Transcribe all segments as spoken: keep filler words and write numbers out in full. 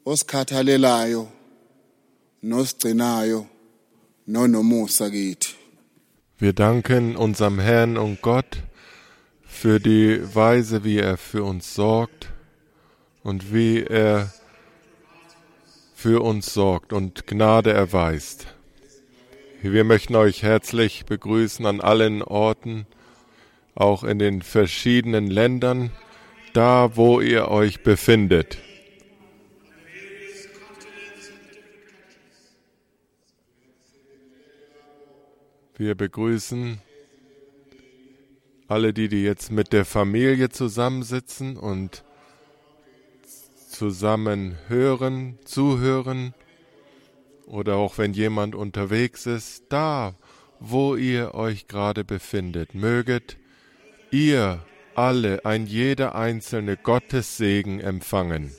osikhathalelayo nosigcinayo nonomusa kithi. Wir danken unserem Herrn und Gott für die Weise, wie er für uns sorgt und wie er für uns sorgt und Gnade erweist. Wir möchten euch herzlich begrüßen an allen Orten, auch in den verschiedenen Ländern, da wo ihr euch befindet. Wir begrüßen alle die, die jetzt mit der Familie zusammensitzen und zusammen hören, zuhören, oder auch wenn jemand unterwegs ist, da, wo ihr euch gerade befindet, möget ihr alle, ein jeder einzelne, Gottes Segen empfangen.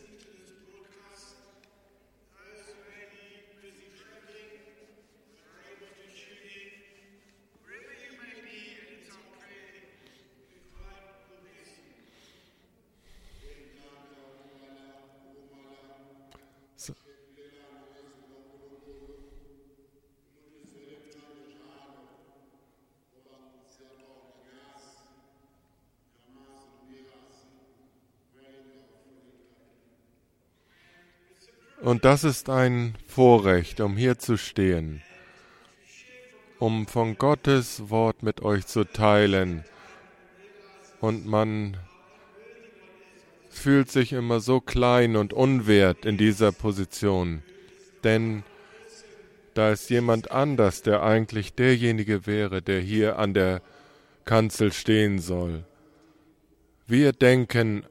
Und das ist ein Vorrecht, um hier zu stehen, um von Gottes Wort mit euch zu teilen. Und man fühlt sich immer so klein und unwert in dieser Position, denn da ist jemand anders, der eigentlich derjenige wäre, der hier an der Kanzel stehen soll. Wir denken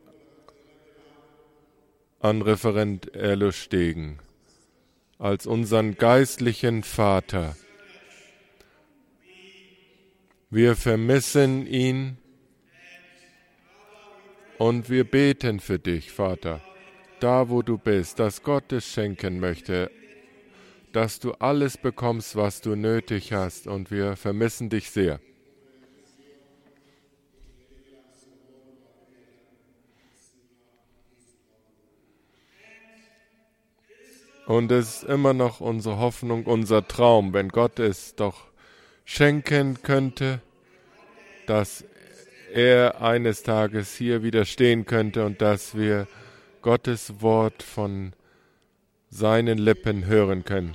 an Referent Erlo Stegen als unseren geistlichen Vater. Wir vermissen ihn und wir beten für dich, Vater, da wo du bist, dass Gott es schenken möchte, dass du alles bekommst, was du nötig hast, und wir vermissen dich sehr. Und es ist immer noch unsere Hoffnung, unser Traum, wenn Gott es doch schenken könnte, dass er eines Tages hier wieder stehen könnte und dass wir Gottes Wort von seinen Lippen hören können.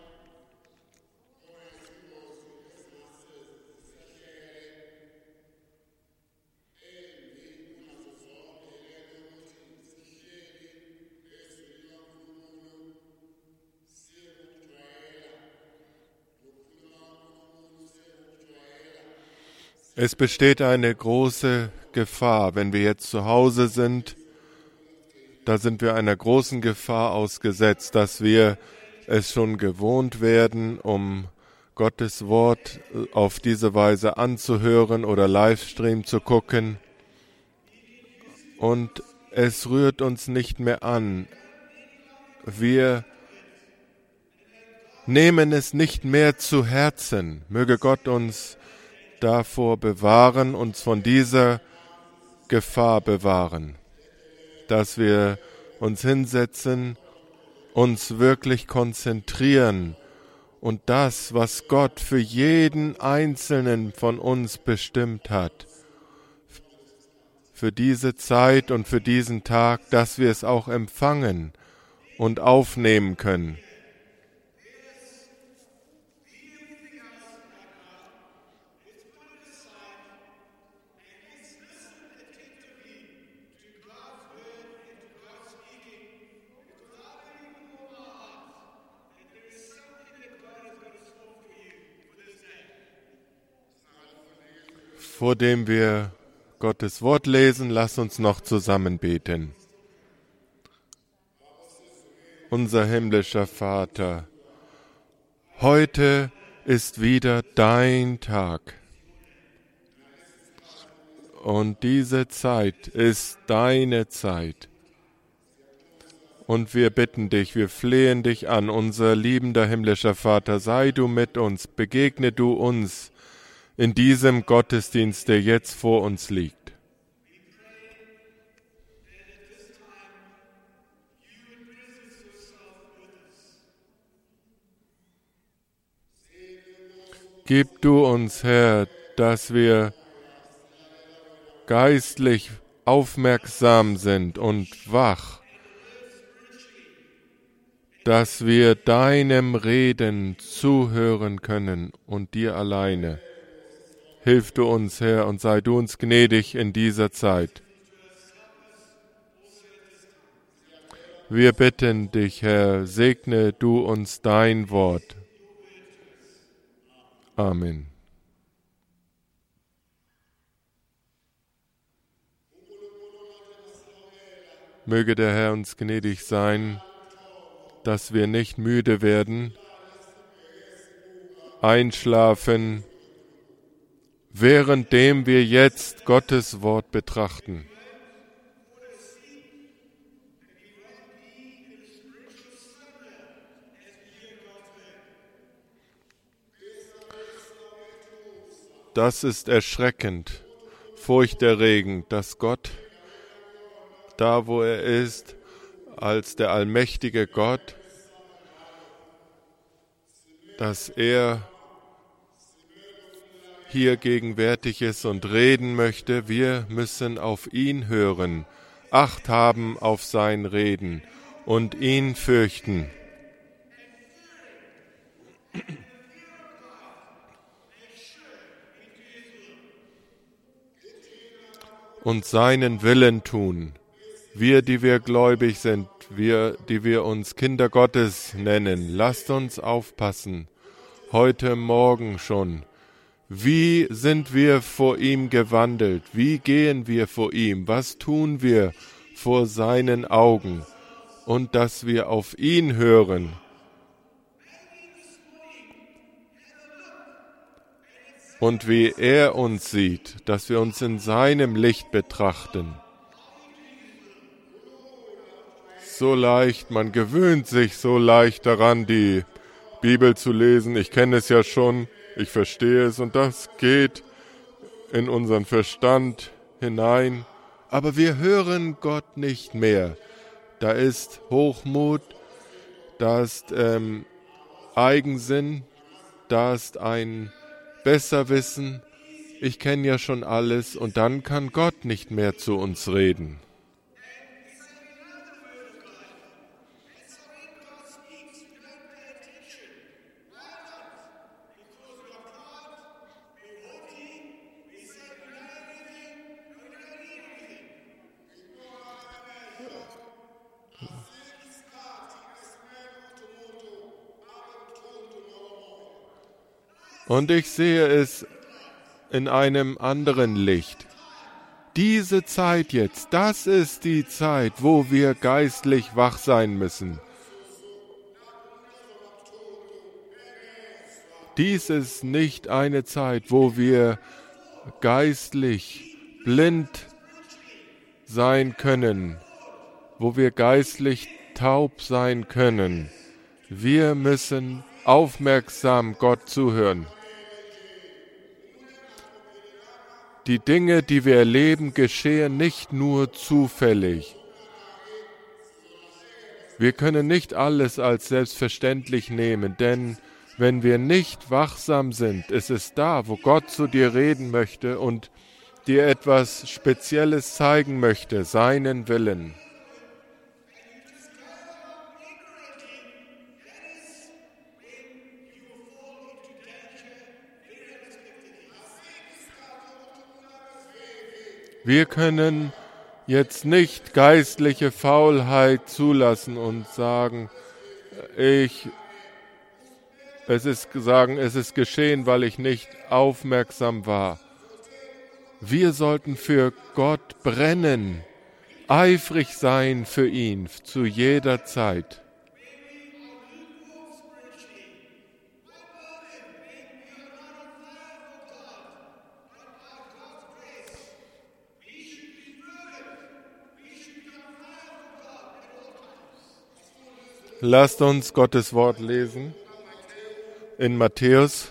Es besteht eine große Gefahr, wenn wir jetzt zu Hause sind, da sind wir einer großen Gefahr ausgesetzt, dass wir es schon gewohnt werden, um Gottes Wort auf diese Weise anzuhören oder Livestream zu gucken. Und es rührt uns nicht mehr an. Wir nehmen es nicht mehr zu Herzen. Möge Gott uns davor bewahren, uns von dieser Gefahr bewahren, dass wir uns hinsetzen, uns wirklich konzentrieren und das, was Gott für jeden Einzelnen von uns bestimmt hat, für diese Zeit und für diesen Tag, dass wir es auch empfangen und aufnehmen können. Vor dem wir Gottes Wort lesen, lass uns noch zusammen beten. Unser himmlischer Vater, heute ist wieder dein Tag. Und diese Zeit ist deine Zeit. Und wir bitten dich, wir flehen dich an, unser liebender himmlischer Vater, sei du mit uns, begegne du uns in diesem Gottesdienst, der jetzt vor uns liegt. Gib du uns, Herr, dass wir geistlich aufmerksam sind und wach, dass wir deinem Reden zuhören können und dir alleine. Hilf du uns, Herr, und sei du uns gnädig in dieser Zeit. Wir bitten dich, Herr, segne du uns dein Wort. Amen. Möge der Herr uns gnädig sein, dass wir nicht müde werden, einschlafen, währenddem wir jetzt Gottes Wort betrachten. Das ist erschreckend, furchterregend, dass Gott, da wo er ist, als der allmächtige Gott, dass er hier gegenwärtig ist und reden möchte. Wir müssen auf ihn hören, Acht haben auf sein Reden und ihn fürchten. Und seinen Willen tun. Wir, die wir gläubig sind, wir, die wir uns Kinder Gottes nennen, lasst uns aufpassen, heute Morgen schon. Wie sind wir vor ihm gewandelt? Wie gehen wir vor ihm? Was tun wir vor seinen Augen? Und dass wir auf ihn hören. Und wie er uns sieht, dass wir uns in seinem Licht betrachten. So leicht, man gewöhnt sich so leicht daran, die Bibel zu lesen. Ich kenne es ja schon, ich verstehe es und das geht in unseren Verstand hinein. Aber wir hören Gott nicht mehr. Da ist Hochmut, da ist ähm, Eigensinn, da ist ein Besserwissen, ich kenne ja schon alles und dann kann Gott nicht mehr zu uns reden. Und ich sehe es in einem anderen Licht. Diese Zeit jetzt, das ist die Zeit, wo wir geistlich wach sein müssen. Dies ist nicht eine Zeit, wo wir geistlich blind sein können, wo wir geistlich taub sein können. Wir müssen aufmerksam Gott zuhören. Die Dinge, die wir erleben, geschehen nicht nur zufällig. Wir können nicht alles als selbstverständlich nehmen, denn wenn wir nicht wachsam sind, ist es da, wo Gott zu dir reden möchte und dir etwas Spezielles zeigen möchte, seinen Willen. Wir können jetzt nicht geistliche Faulheit zulassen und sagen, ich, es ist sagen, es ist geschehen, weil ich nicht aufmerksam war. Wir sollten für Gott brennen, eifrig sein für ihn zu jeder Zeit. Lasst uns Gottes Wort lesen in Matthäus.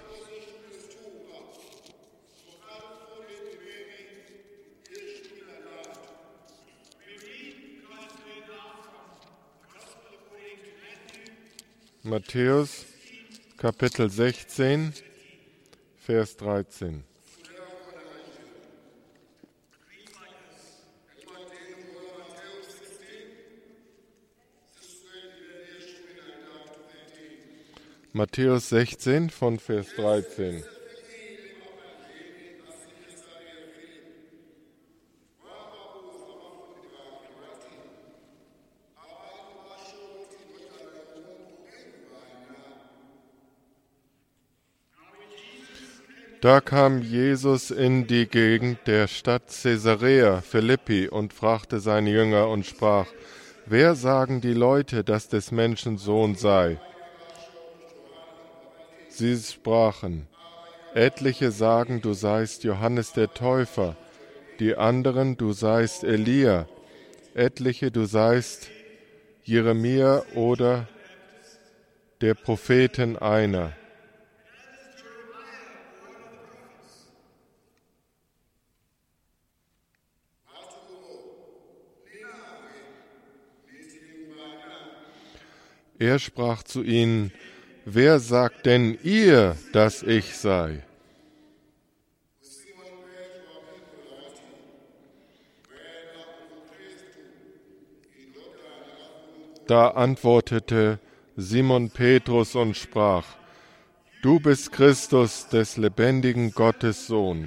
Matthäus, Kapitel sechzehn, Vers dreizehn. Matthäus sechzehn von Vers dreizehn. Da kam Jesus in die Gegend der Stadt Caesarea Philippi und fragte seine Jünger und sprach: Wer sagen die Leute, dass des Menschen Sohn sei? Sie sprachen: Etliche sagen, du seist Johannes der Täufer, die anderen, du seist Elia, etliche, du seist Jeremia oder der Propheten einer. Er sprach zu ihnen: Wer sagt denn ihr, dass ich sei? Da antwortete Simon Petrus und sprach: Du bist Christus, des lebendigen Gottes Sohn.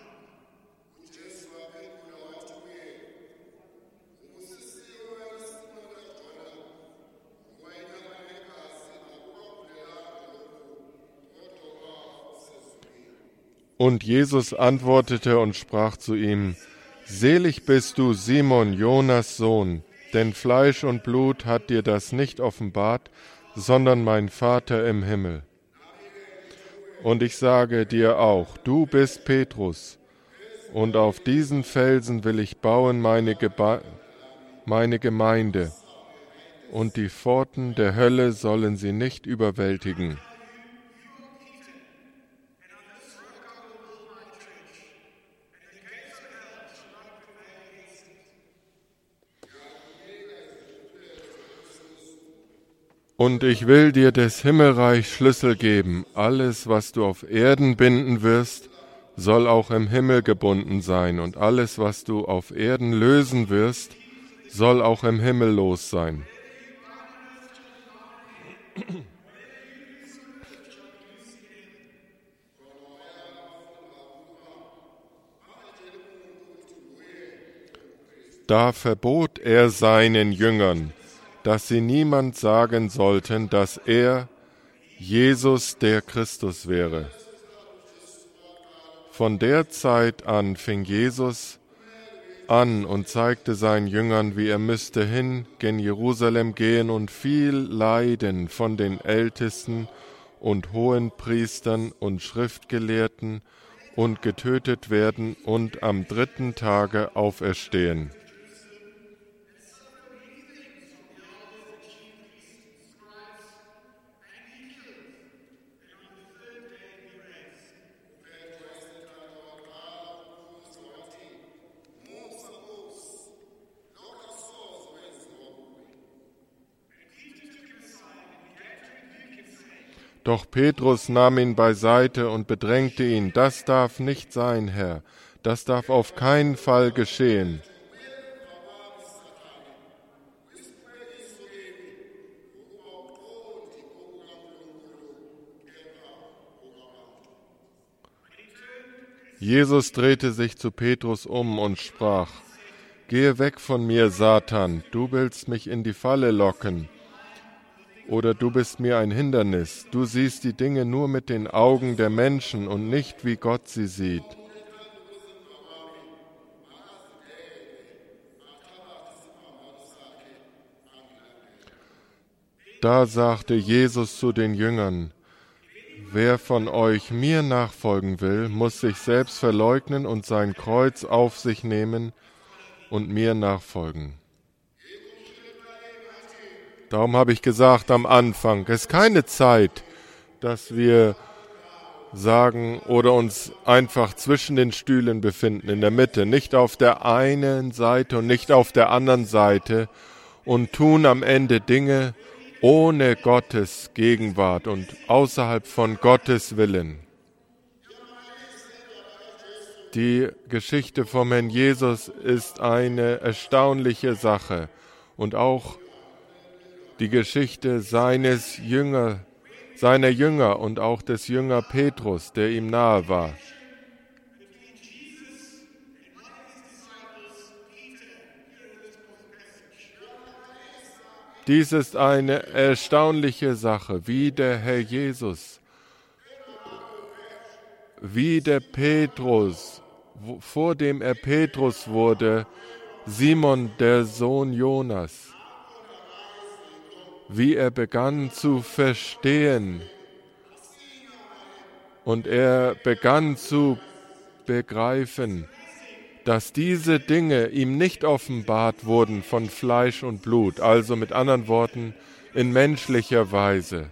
Und Jesus antwortete und sprach zu ihm: Selig bist du, Simon, Jonas Sohn, denn Fleisch und Blut hat dir das nicht offenbart, sondern mein Vater im Himmel. Und ich sage dir auch, du bist Petrus, und auf diesen Felsen will ich bauen meine, Geba- meine Gemeinde, und die Pforten der Hölle sollen sie nicht überwältigen. Und ich will dir des Himmelreichs Schlüssel geben. Alles, was du auf Erden binden wirst, soll auch im Himmel gebunden sein. Und alles, was du auf Erden lösen wirst, soll auch im Himmel los sein. Da verbot er seinen Jüngern, dass sie niemand sagen sollten, dass er, Jesus, der Christus wäre. Von der Zeit an fing Jesus an und zeigte seinen Jüngern, wie er müsste hin gen Jerusalem gehen und viel leiden von den Ältesten und Hohenpriestern und Schriftgelehrten und getötet werden und am dritten Tage auferstehen. Doch Petrus nahm ihn beiseite und bedrängte ihn: Das darf nicht sein, Herr, das darf auf keinen Fall geschehen. Jesus drehte sich zu Petrus um und sprach: Gehe weg von mir, Satan, du willst mich in die Falle locken. Oder du bist mir ein Hindernis. Du siehst die Dinge nur mit den Augen der Menschen und nicht, wie Gott sie sieht. Da sagte Jesus zu den Jüngern: Wer von euch mir nachfolgen will, muss sich selbst verleugnen und sein Kreuz auf sich nehmen und mir nachfolgen. Darum habe ich gesagt am Anfang, es ist keine Zeit, dass wir sagen oder uns einfach zwischen den Stühlen befinden, in der Mitte, nicht auf der einen Seite und nicht auf der anderen Seite und tun am Ende Dinge ohne Gottes Gegenwart und außerhalb von Gottes Willen. Die Geschichte vom Herrn Jesus ist eine erstaunliche Sache und auch die Geschichte seines Jünger, seiner Jünger und auch des Jünger Petrus, der ihm nahe war. Dies ist eine erstaunliche Sache, wie der Herr Jesus, wie der Petrus, vor dem er Petrus wurde, Simon, der Sohn Jonas, wie er begann zu verstehen und er begann zu begreifen, dass diese Dinge ihm nicht offenbart wurden von Fleisch und Blut, also mit anderen Worten in menschlicher Weise.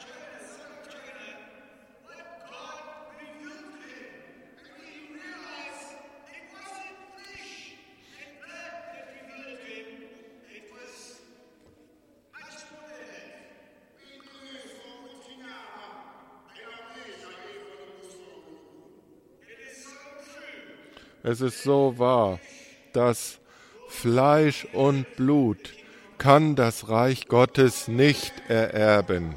Es ist so wahr, dass Fleisch und Blut kann das Reich Gottes nicht ererben.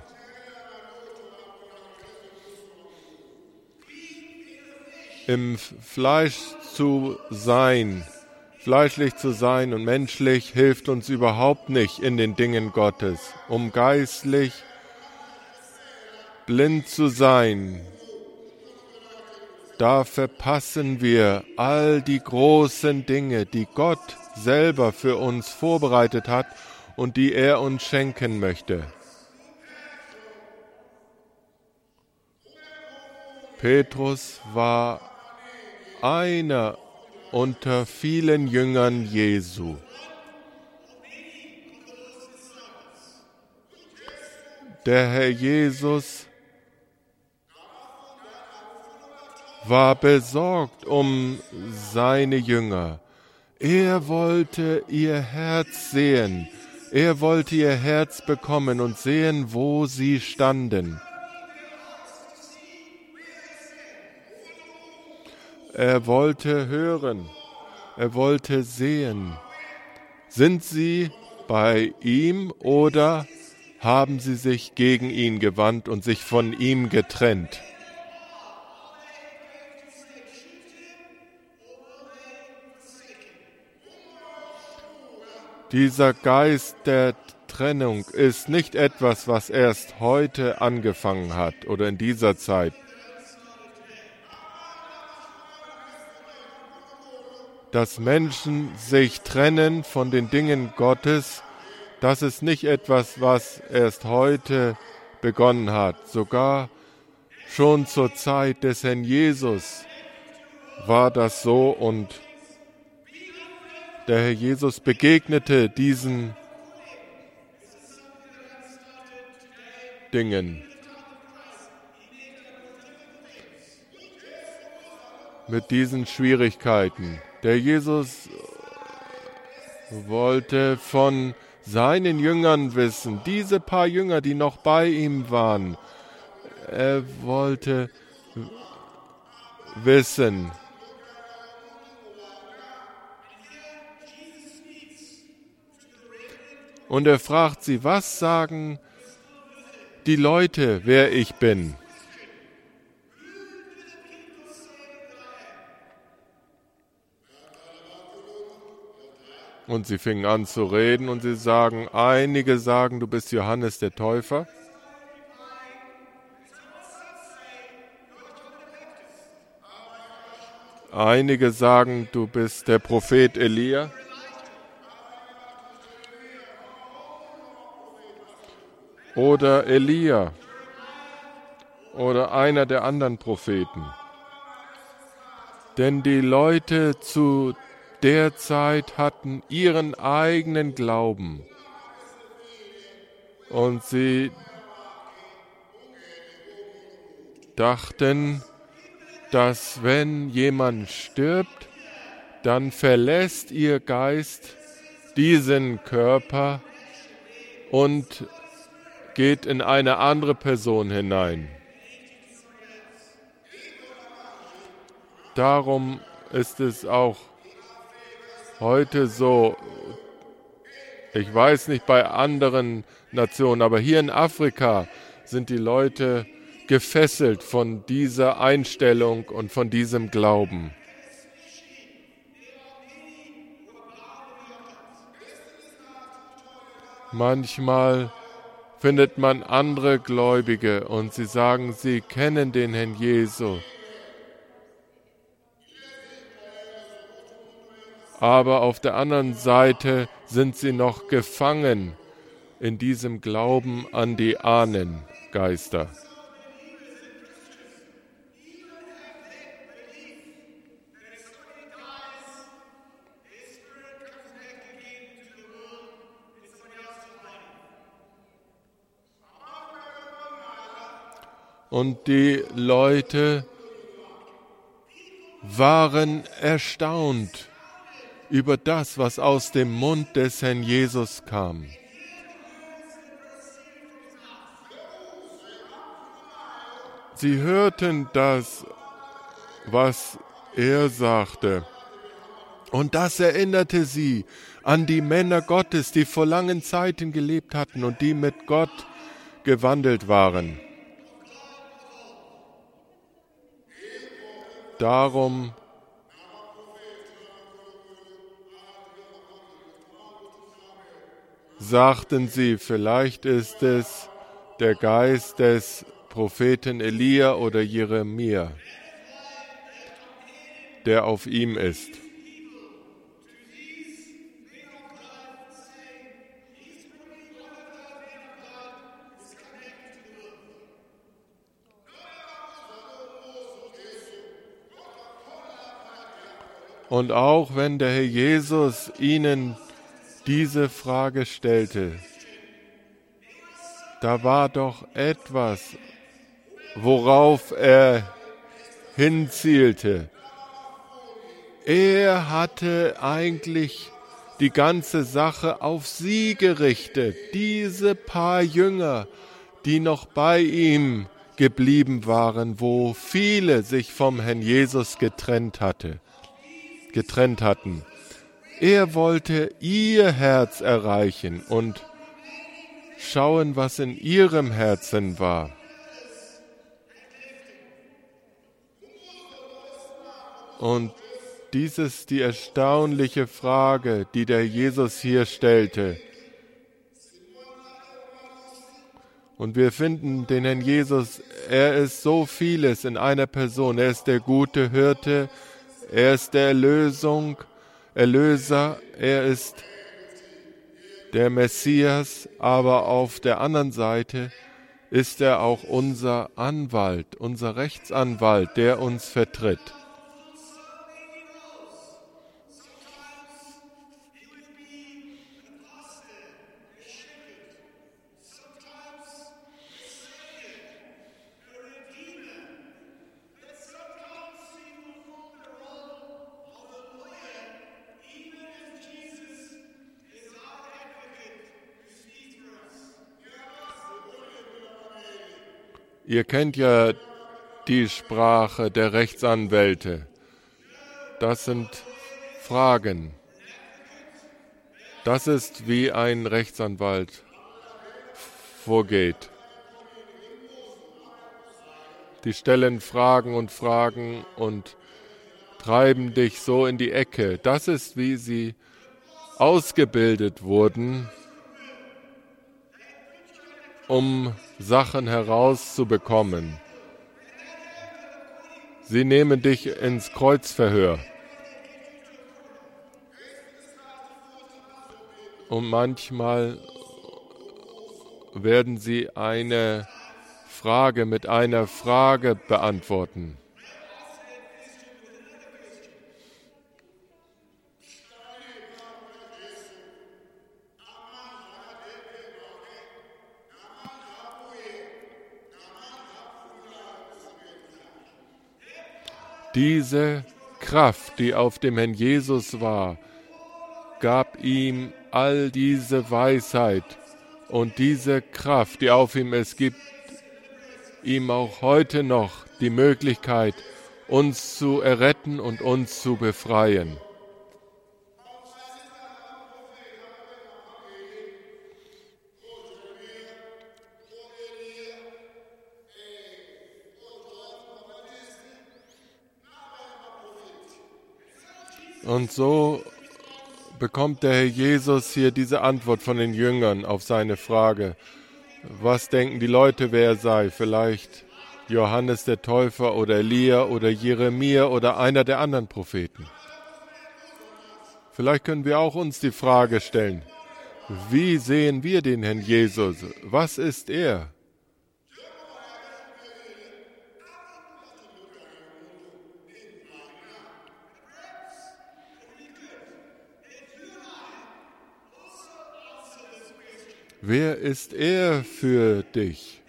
Im Fleisch zu sein, fleischlich zu sein und menschlich hilft uns überhaupt nicht in den Dingen Gottes. Um geistlich blind zu sein, da verpassen wir all die großen Dinge, die Gott selber für uns vorbereitet hat und die er uns schenken möchte. Petrus war einer unter vielen Jüngern Jesu. Der Herr Jesus war besorgt um seine Jünger. Er wollte ihr Herz sehen. Er wollte ihr Herz bekommen und sehen, wo sie standen. Er wollte hören. Er wollte sehen. Sind sie bei ihm oder haben sie sich gegen ihn gewandt und sich von ihm getrennt? Dieser Geist der Trennung ist nicht etwas, was erst heute angefangen hat oder in dieser Zeit. Dass Menschen sich trennen von den Dingen Gottes, das ist nicht etwas, was erst heute begonnen hat. Sogar schon zur Zeit des Herrn Jesus war das so und der Herr Jesus begegnete diesen Dingen mit diesen Schwierigkeiten. Der Jesus wollte von seinen Jüngern wissen, diese paar Jünger, die noch bei ihm waren, er wollte wissen, und er fragt sie, was sagen die Leute, wer ich bin? Und sie fingen an zu reden und sie sagen, einige sagen, du bist Johannes der Täufer. Einige sagen, du bist der Prophet Elia. Oder Elia oder einer der anderen Propheten. Denn die Leute zu der Zeit hatten ihren eigenen Glauben und sie dachten, dass wenn jemand stirbt, dann verlässt ihr Geist diesen Körper und geht in eine andere Person hinein. Darum ist es auch heute so, ich weiß nicht bei anderen Nationen, aber hier in Afrika sind die Leute gefesselt von dieser Einstellung und von diesem Glauben. Manchmal findet man andere Gläubige und sie sagen, sie kennen den Herrn Jesus. Aber auf der anderen Seite sind sie noch gefangen in diesem Glauben an die Ahnengeister. Und die Leute waren erstaunt über das, was aus dem Mund des Herrn Jesus kam. Sie hörten das, was er sagte. Und das erinnerte sie an die Männer Gottes, die vor langen Zeiten gelebt hatten und die mit Gott gewandelt waren. Darum sagten sie, vielleicht ist es der Geist des Propheten Elia oder Jeremia, der auf ihm ist. Und auch wenn der Herr Jesus ihnen diese Frage stellte, da war doch etwas, worauf er hinzielte. Er hatte eigentlich die ganze Sache auf sie gerichtet, diese paar Jünger, die noch bei ihm geblieben waren, wo viele sich vom Herrn Jesus getrennt hatte. getrennt hatten. Er wollte ihr Herz erreichen und schauen, was in ihrem Herzen war. Und dies ist die erstaunliche Frage, die der Jesus hier stellte. Und wir finden den Herrn Jesus, er ist so vieles in einer Person. Er ist der gute Hirte, er ist der Erlösung, Erlöser, er ist der Messias, aber auf der anderen Seite ist er auch unser Anwalt, unser Rechtsanwalt, der uns vertritt. Ihr kennt ja die Sprache der Rechtsanwälte. Das sind Fragen. Das ist, wie ein Rechtsanwalt vorgeht. Die stellen Fragen und Fragen und treiben dich so in die Ecke. Das ist, wie sie ausgebildet wurden, um Sachen herauszubekommen. Sie nehmen dich ins Kreuzverhör. Und manchmal werden sie eine Frage mit einer Frage beantworten. Diese Kraft, die auf dem Herrn Jesus war, gab ihm all diese Weisheit und diese Kraft, die auf ihm ist, gibt ihm auch heute noch die Möglichkeit, uns zu erretten und uns zu befreien. Und so bekommt der Herr Jesus hier diese Antwort von den Jüngern auf seine Frage. Was denken die Leute, wer er sei? Vielleicht Johannes der Täufer oder Elia oder Jeremia oder einer der anderen Propheten. Vielleicht können wir auch uns die Frage stellen, wie sehen wir den Herrn Jesus? Was ist er? Wer ist er für dich?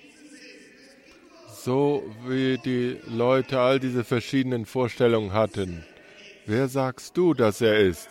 So wie die Leute all diese verschiedenen Vorstellungen hatten. Wer sagst du, dass er ist?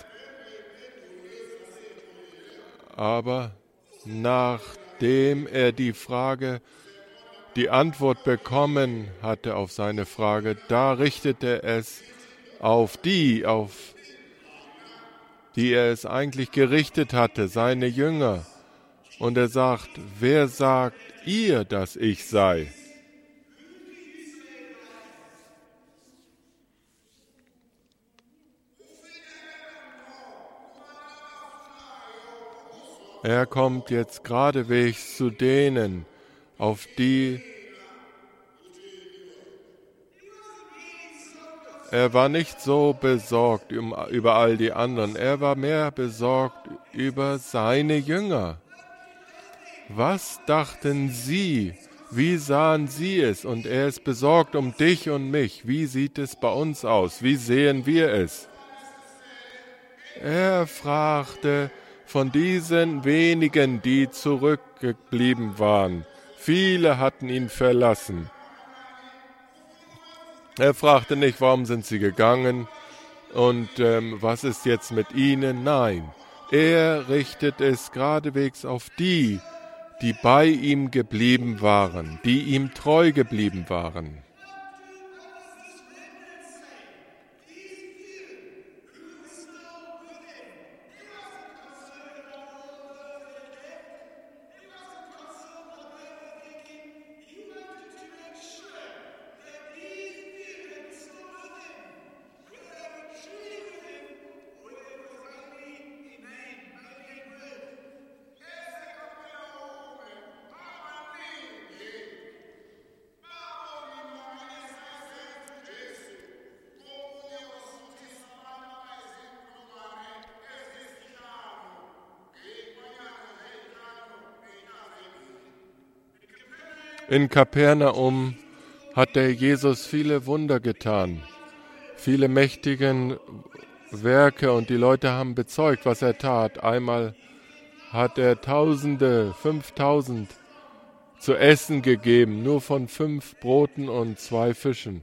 Aber nachdem er die Frage, die Antwort bekommen hatte auf seine Frage, da richtete er es auf die, auf die er es eigentlich gerichtet hatte, seine Jünger. Und er sagt, wer sagt ihr, dass ich sei? Er kommt jetzt geradewegs zu denen, auf die er war nicht so besorgt über all die anderen, er war mehr besorgt über seine Jünger. Was dachten sie? Wie sahen sie es? Und er ist besorgt um dich und mich. Wie sieht es bei uns aus? Wie sehen wir es? Er fragte von diesen wenigen, die zurückgeblieben waren. Viele hatten ihn verlassen. Er fragte nicht, warum sind sie gegangen und ähm, was ist jetzt mit ihnen? Nein, er richtet es geradewegs auf die, die bei ihm geblieben waren, die ihm treu geblieben waren. In Kapernaum hat der Jesus viele Wunder getan, viele mächtige Werke und die Leute haben bezeugt, was er tat. Einmal hat er Tausende, fünftausend zu essen gegeben, nur von fünf Broten und zwei Fischen.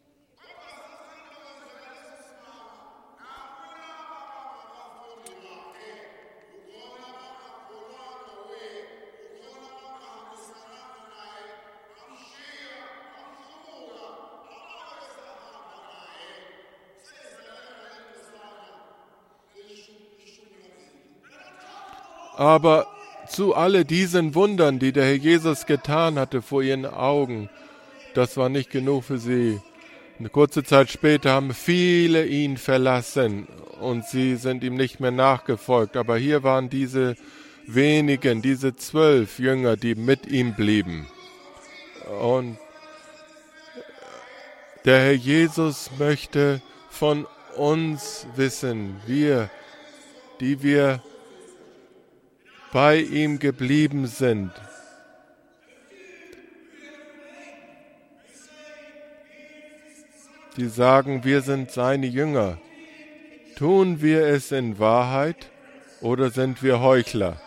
Aber zu all diesen Wundern, die der Herr Jesus getan hatte vor ihren Augen, das war nicht genug für sie. Eine kurze Zeit später haben viele ihn verlassen und sie sind ihm nicht mehr nachgefolgt. Aber hier waren diese wenigen, diese zwölf Jünger, die mit ihm blieben. Und der Herr Jesus möchte von uns wissen, wir, die wir bei ihm geblieben sind. Die sagen, wir sind seine Jünger. Tun wir es in Wahrheit oder sind wir Heuchler?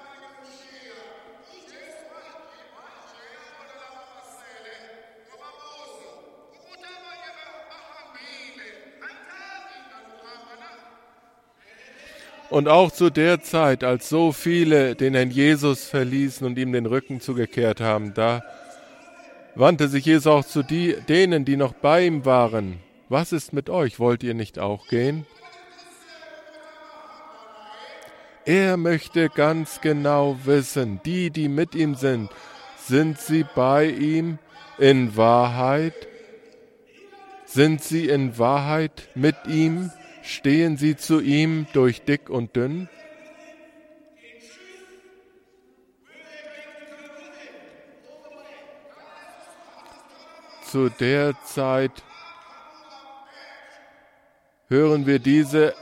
Und auch zu der Zeit, als so viele den Herrn Jesus verließen und ihm den Rücken zugekehrt haben, da wandte sich Jesus auch zu die, denen, die noch bei ihm waren. Was ist mit euch? Wollt ihr nicht auch gehen? Er möchte ganz genau wissen, die, die mit ihm sind, sind sie bei ihm in Wahrheit? Sind sie in Wahrheit mit ihm? Stehen sie zu ihm durch dick und dünn? Zu der Zeit hören wir diese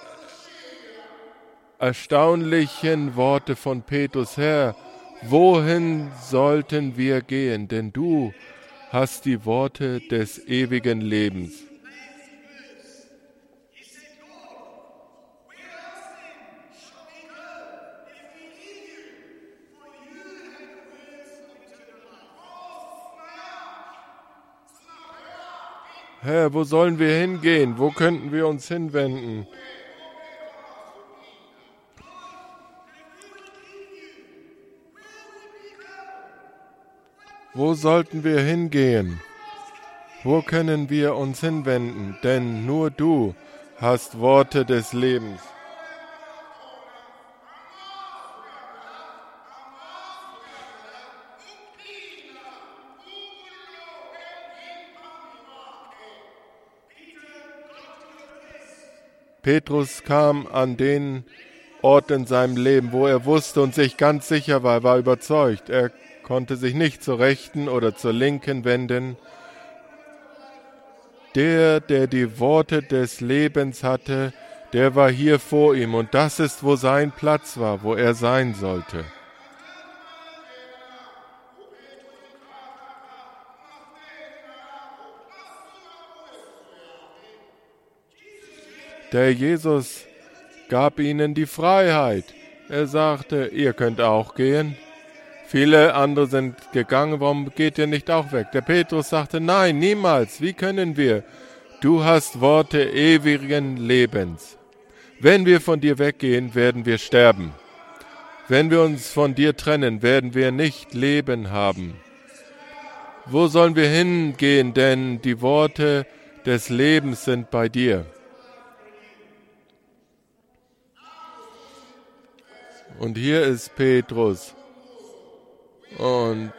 erstaunlichen Worte von Petrus: Herr, wohin sollten wir gehen? Denn du hast die Worte des ewigen Lebens. Herr, wo sollen wir hingehen? Wo könnten wir uns hinwenden? Wo sollten wir hingehen? Wo können wir uns hinwenden? Denn nur du hast Worte des Lebens. Petrus kam an den Ort in seinem Leben, wo er wusste und sich ganz sicher war, war überzeugt. Er konnte sich nicht zur Rechten oder zur Linken wenden. Der, der die Worte des Lebens hatte, der war hier vor ihm. Und das ist, wo sein Platz war, wo er sein sollte. Der Jesus gab ihnen die Freiheit. Er sagte, ihr könnt auch gehen. Viele andere sind gegangen, warum geht ihr nicht auch weg? Der Petrus sagte, nein, niemals, wie können wir? Du hast Worte ewigen Lebens. Wenn wir von dir weggehen, werden wir sterben. Wenn wir uns von dir trennen, werden wir nicht Leben haben. Wo sollen wir hingehen, denn die Worte des Lebens sind bei dir. Und hier ist Petrus. Und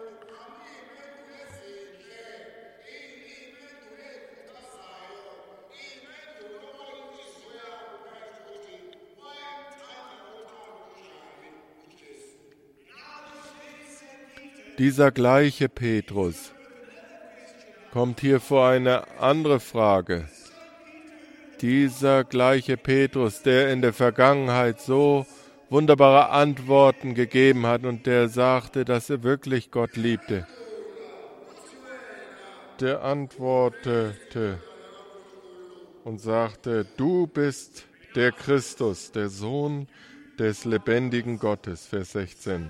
dieser gleiche Petrus kommt hier vor eine andere Frage. Dieser gleiche Petrus, der in der Vergangenheit so wunderbare Antworten gegeben hat und der sagte, dass er wirklich Gott liebte. Der antwortete und sagte, du bist der Christus, der Sohn des lebendigen Gottes, Vers sechzehn.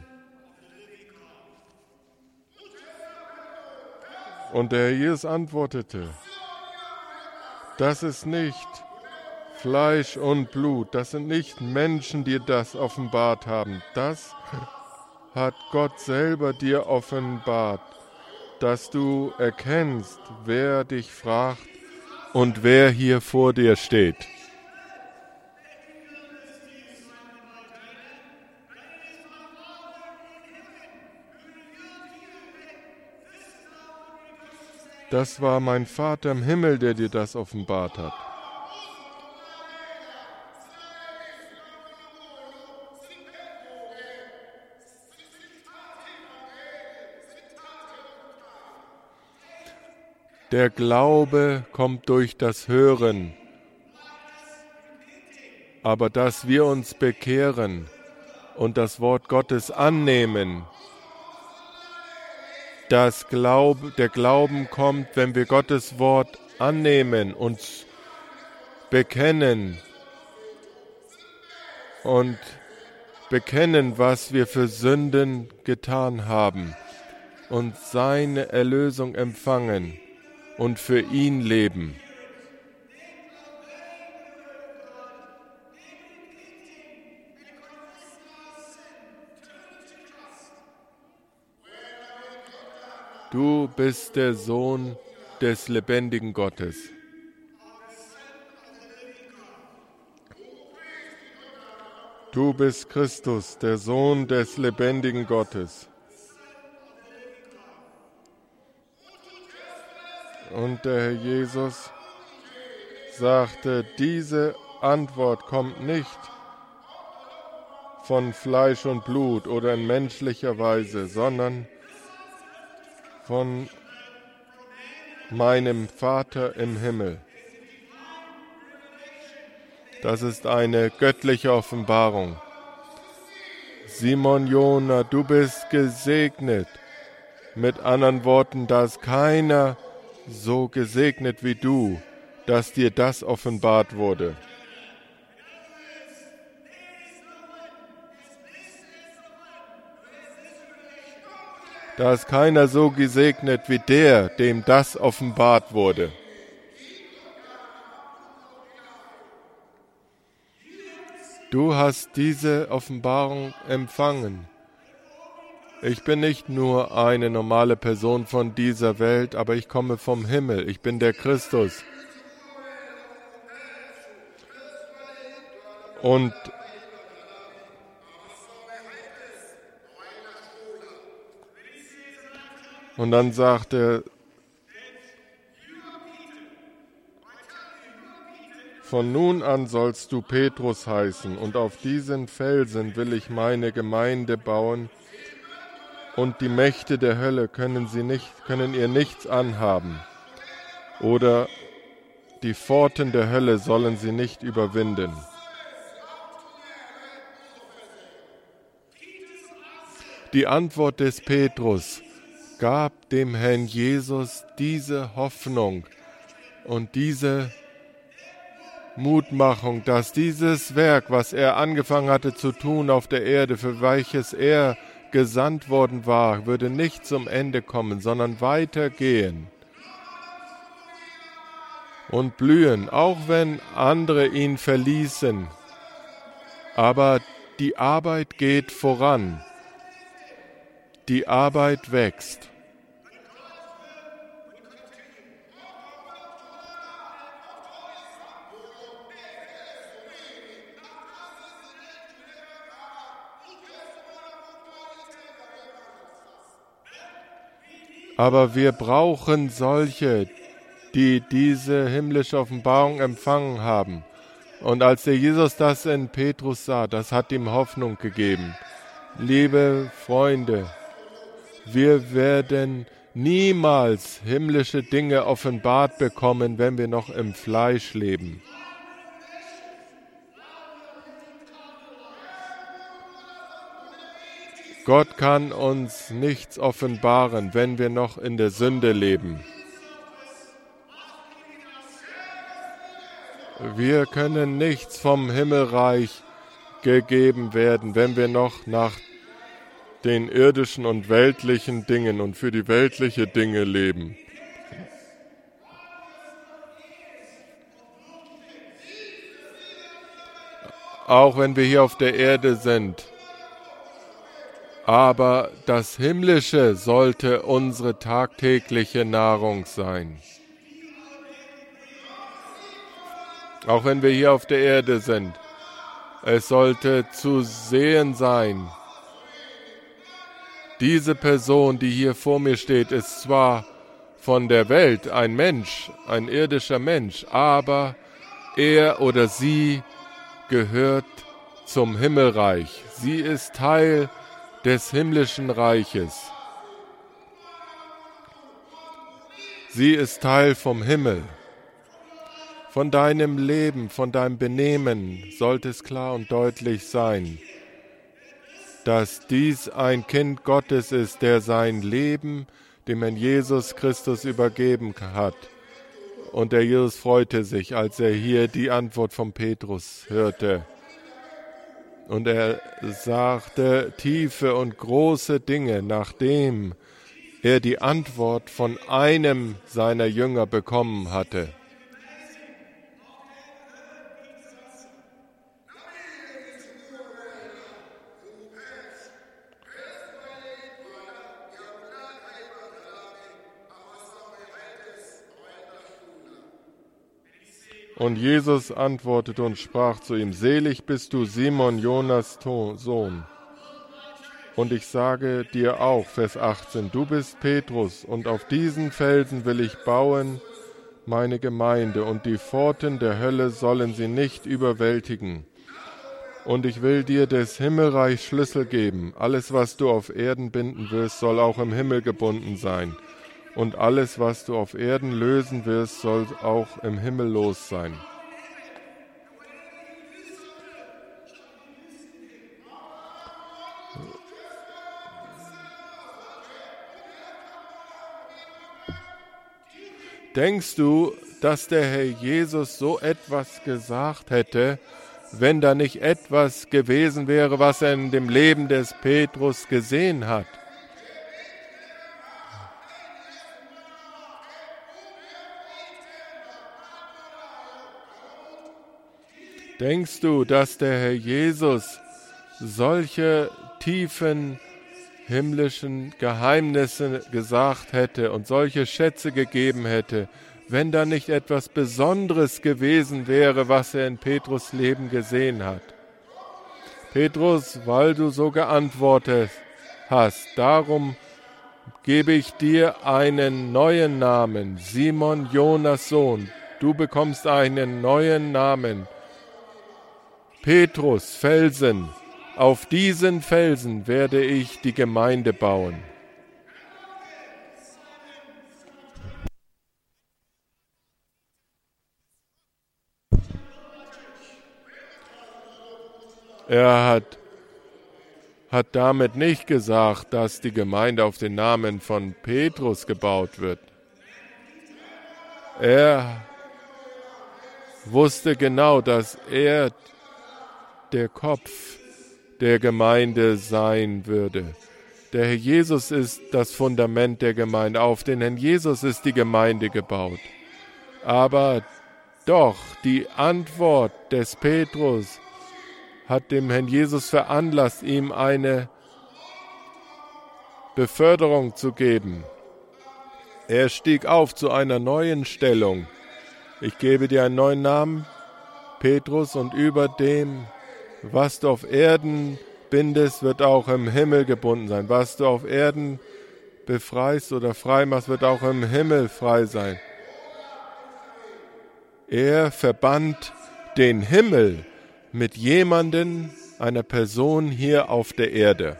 Und der Herr Jesus antwortete, das ist nicht Fleisch und Blut, das sind nicht Menschen, die das offenbart haben. Das hat Gott selber dir offenbart, dass du erkennst, wer dich fragt und wer hier vor dir steht. Das war mein Vater im Himmel, der dir das offenbart hat. Der Glaube kommt durch das Hören, aber dass wir uns bekehren und das Wort Gottes annehmen, das Glaub, der Glauben kommt, wenn wir Gottes Wort annehmen, uns bekennen und bekennen, was wir für Sünden getan haben und seine Erlösung empfangen und für ihn leben. du bist der Sohn des lebendigen Gottes. Du bist Christus, der Sohn des lebendigen Gottes. Und der Herr Jesus sagte, diese Antwort kommt nicht von Fleisch und Blut oder in menschlicher Weise, sondern von meinem Vater im Himmel. Das ist eine göttliche Offenbarung. Simon Jona, du bist gesegnet. Mit anderen Worten, da ist keiner so gesegnet wie du, dass dir das offenbart wurde. Da ist keiner so gesegnet wie der, dem das offenbart wurde. Du hast diese Offenbarung empfangen. Ich bin nicht nur eine normale Person von dieser Welt, aber ich komme vom Himmel. Ich bin der Christus. Und Und dann sagt er, von nun an sollst du Petrus heißen, und auf diesen Felsen will ich meine Gemeinde bauen, und die Mächte der Hölle können, sie nicht, können ihr nichts anhaben, oder die Pforten der Hölle sollen sie nicht überwinden. Die Antwort des Petrus gab dem Herrn Jesus diese Hoffnung und diese Mutmachung, dass dieses Werk, was er angefangen hatte zu tun auf der Erde, für welches er gesandt worden war, würde nicht zum Ende kommen, sondern weitergehen und blühen, auch wenn andere ihn verließen. Aber die Arbeit geht voran. Die Arbeit wächst. Aber wir brauchen solche, die diese himmlische Offenbarung empfangen haben. Und als der Jesus das in Petrus sah, das hat ihm Hoffnung gegeben. Liebe Freunde, wir werden niemals himmlische Dinge offenbart bekommen, wenn wir noch im Fleisch leben. Gott kann uns nichts offenbaren, wenn wir noch in der Sünde leben. Wir können nichts vom Himmelreich gegeben werden, wenn wir noch nach den irdischen und weltlichen Dingen und für die weltlichen Dinge leben. Auch wenn wir hier auf der Erde sind. Aber das Himmlische sollte unsere tagtägliche Nahrung sein. Auch wenn wir hier auf der Erde sind. Es sollte zu sehen sein. Diese Person, die hier vor mir steht, ist zwar von der Welt ein Mensch, ein irdischer Mensch, aber er oder sie gehört zum Himmelreich. Sie ist Teil des himmlischen Reiches. Sie ist Teil vom Himmel. Von deinem Leben, von deinem Benehmen sollte es klar und deutlich sein, dass dies ein Kind Gottes ist, der sein Leben dem Herrn Jesus Christus übergeben hat. Und der Jesus freute sich, als er hier die Antwort von Petrus hörte. Und er sagte tiefe und große Dinge, nachdem er die Antwort von einem seiner Jünger bekommen hatte. Und Jesus antwortete und sprach zu ihm, selig bist du, Simon, Jonas Sohn. Und ich sage dir auch, Vers achtzehn, du bist Petrus, und auf diesen Felsen will ich bauen meine Gemeinde, und die Pforten der Hölle sollen sie nicht überwältigen. Und ich will dir des Himmelreichs Schlüssel geben. Alles, was du auf Erden binden wirst, soll auch im Himmel gebunden sein. Und alles, was du auf Erden lösen wirst, soll auch im Himmel los sein. Denkst du, dass der Herr Jesus so etwas gesagt hätte, wenn da nicht etwas gewesen wäre, was er in dem Leben des Petrus gesehen hat? Denkst du, dass der Herr Jesus solche tiefen himmlischen Geheimnisse gesagt hätte und solche Schätze gegeben hätte, wenn da nicht etwas Besonderes gewesen wäre, was er in Petrus Leben gesehen hat? Petrus, weil du so geantwortet hast, darum gebe ich dir einen neuen Namen, Simon, Jonas Sohn. Du bekommst einen neuen Namen, Petrus, Felsen. Auf diesen Felsen werde ich die Gemeinde bauen. Er hat, hat damit nicht gesagt, dass die Gemeinde auf den Namen von Petrus gebaut wird. Er wusste genau, dass er der Kopf der Gemeinde sein würde. Der Herr Jesus ist das Fundament der Gemeinde. Auf den Herrn Jesus ist die Gemeinde gebaut. Aber doch, die Antwort des Petrus hat dem Herrn Jesus veranlasst, ihm eine Beförderung zu geben. Er stieg auf zu einer neuen Stellung. Ich gebe dir einen neuen Namen, Petrus, und über dem, was du auf Erden bindest, wird auch im Himmel gebunden sein. Was du auf Erden befreist oder frei machst, wird auch im Himmel frei sein. Er verband den Himmel mit jemandem, einer Person hier auf der Erde.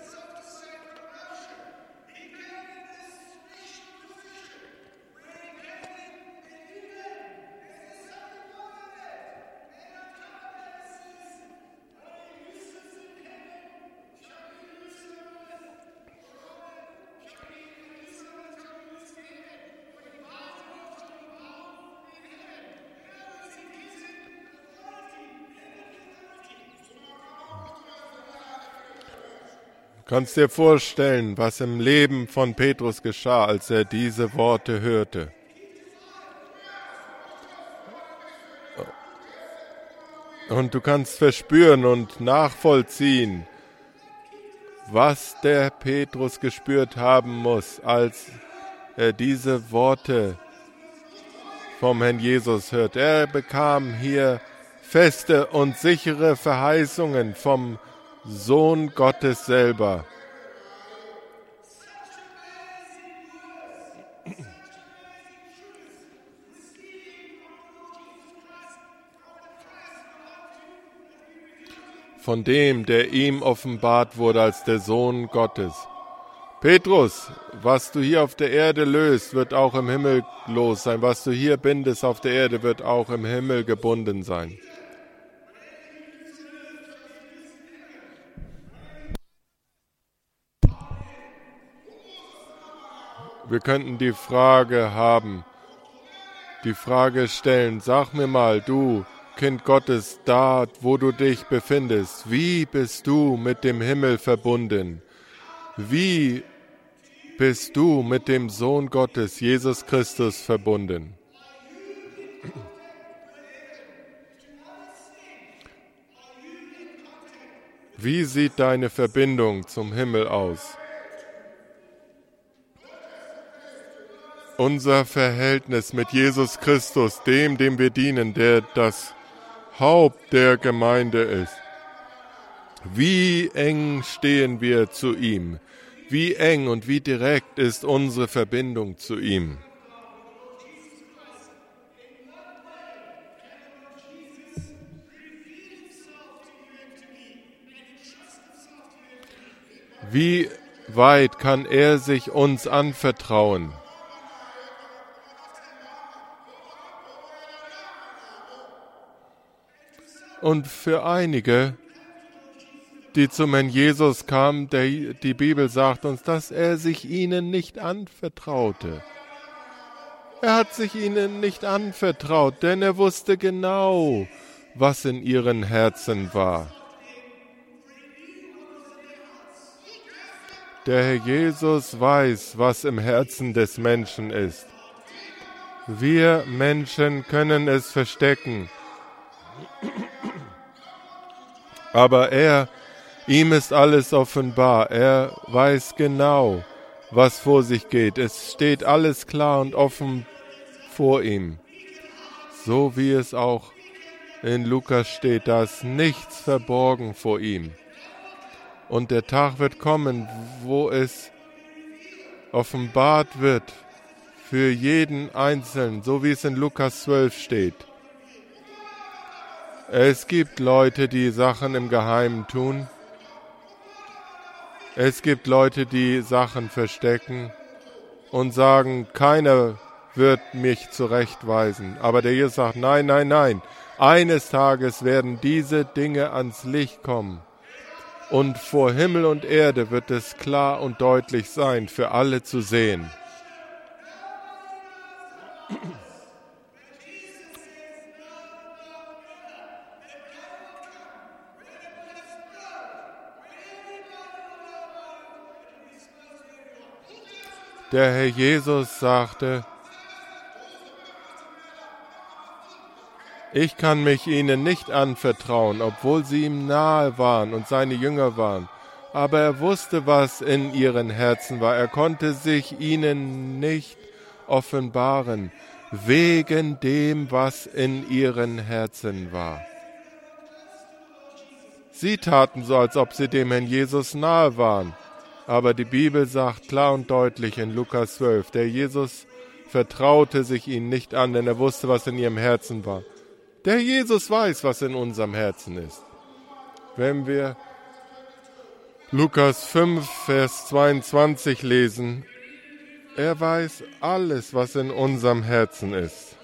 Du kannst dir vorstellen, was im Leben von Petrus geschah, als er diese Worte hörte. Und du kannst verspüren und nachvollziehen, was der Petrus gespürt haben muss, als er diese Worte vom Herrn Jesus hört. Er bekam hier feste und sichere Verheißungen vom Sohn Gottes selber. Von dem, der ihm offenbart wurde als der Sohn Gottes. Petrus, was du hier auf der Erde löst, wird auch im Himmel los sein. Was du hier bindest auf der Erde, wird auch im Himmel gebunden sein. Wir könnten die Frage haben, die Frage stellen, sag mir mal, du Kind Gottes, da wo du dich befindest, wie bist du mit dem Himmel verbunden? Wie bist du mit dem Sohn Gottes, Jesus Christus, verbunden? Wie sieht deine Verbindung zum Himmel aus? unser Verhältnis mit Jesus Christus, dem, dem wir dienen, der das Haupt der Gemeinde ist. Wie eng stehen wir zu ihm? Wie eng und wie direkt ist unsere Verbindung zu ihm? Wie weit kann er sich uns anvertrauen? Und für einige, die zum Herrn Jesus kamen, der, die Bibel sagt uns, dass er sich ihnen nicht anvertraute. Er hat sich ihnen nicht anvertraut, denn er wusste genau, was in ihren Herzen war. Der Herr Jesus weiß, was im Herzen des Menschen ist. Wir Menschen können es verstecken. Aber er, ihm ist alles offenbar. Er weiß genau, was vor sich geht. Es steht alles klar und offen vor ihm. So wie es auch in Lukas steht, da ist nichts verborgen vor ihm. Und der Tag wird kommen, wo es offenbart wird für jeden Einzelnen, so wie es in Lukas zwölf steht. Es gibt Leute, die Sachen im Geheimen tun. Es gibt Leute, die Sachen verstecken und sagen, keiner wird mich zurechtweisen. Aber der Jesus sagt, nein, nein, nein. Eines Tages werden diese Dinge ans Licht kommen. Und vor Himmel und Erde wird es klar und deutlich sein, für alle zu sehen. Der Herr Jesus sagte, ich kann mich ihnen nicht anvertrauen, obwohl sie ihm nahe waren und seine Jünger waren. Aber er wusste, was in ihren Herzen war. Er konnte sich ihnen nicht offenbaren, wegen dem, was in ihren Herzen war. Sie taten so, als ob sie dem Herrn Jesus nahe waren. Aber die Bibel sagt klar und deutlich in Lukas zwölf, der Jesus vertraute sich ihnen nicht an, denn er wusste, was in ihrem Herzen war. Der Jesus weiß, was in unserem Herzen ist. Wenn wir Lukas fünf, Vers zweiundzwanzig lesen, er weiß alles, was in unserem Herzen ist.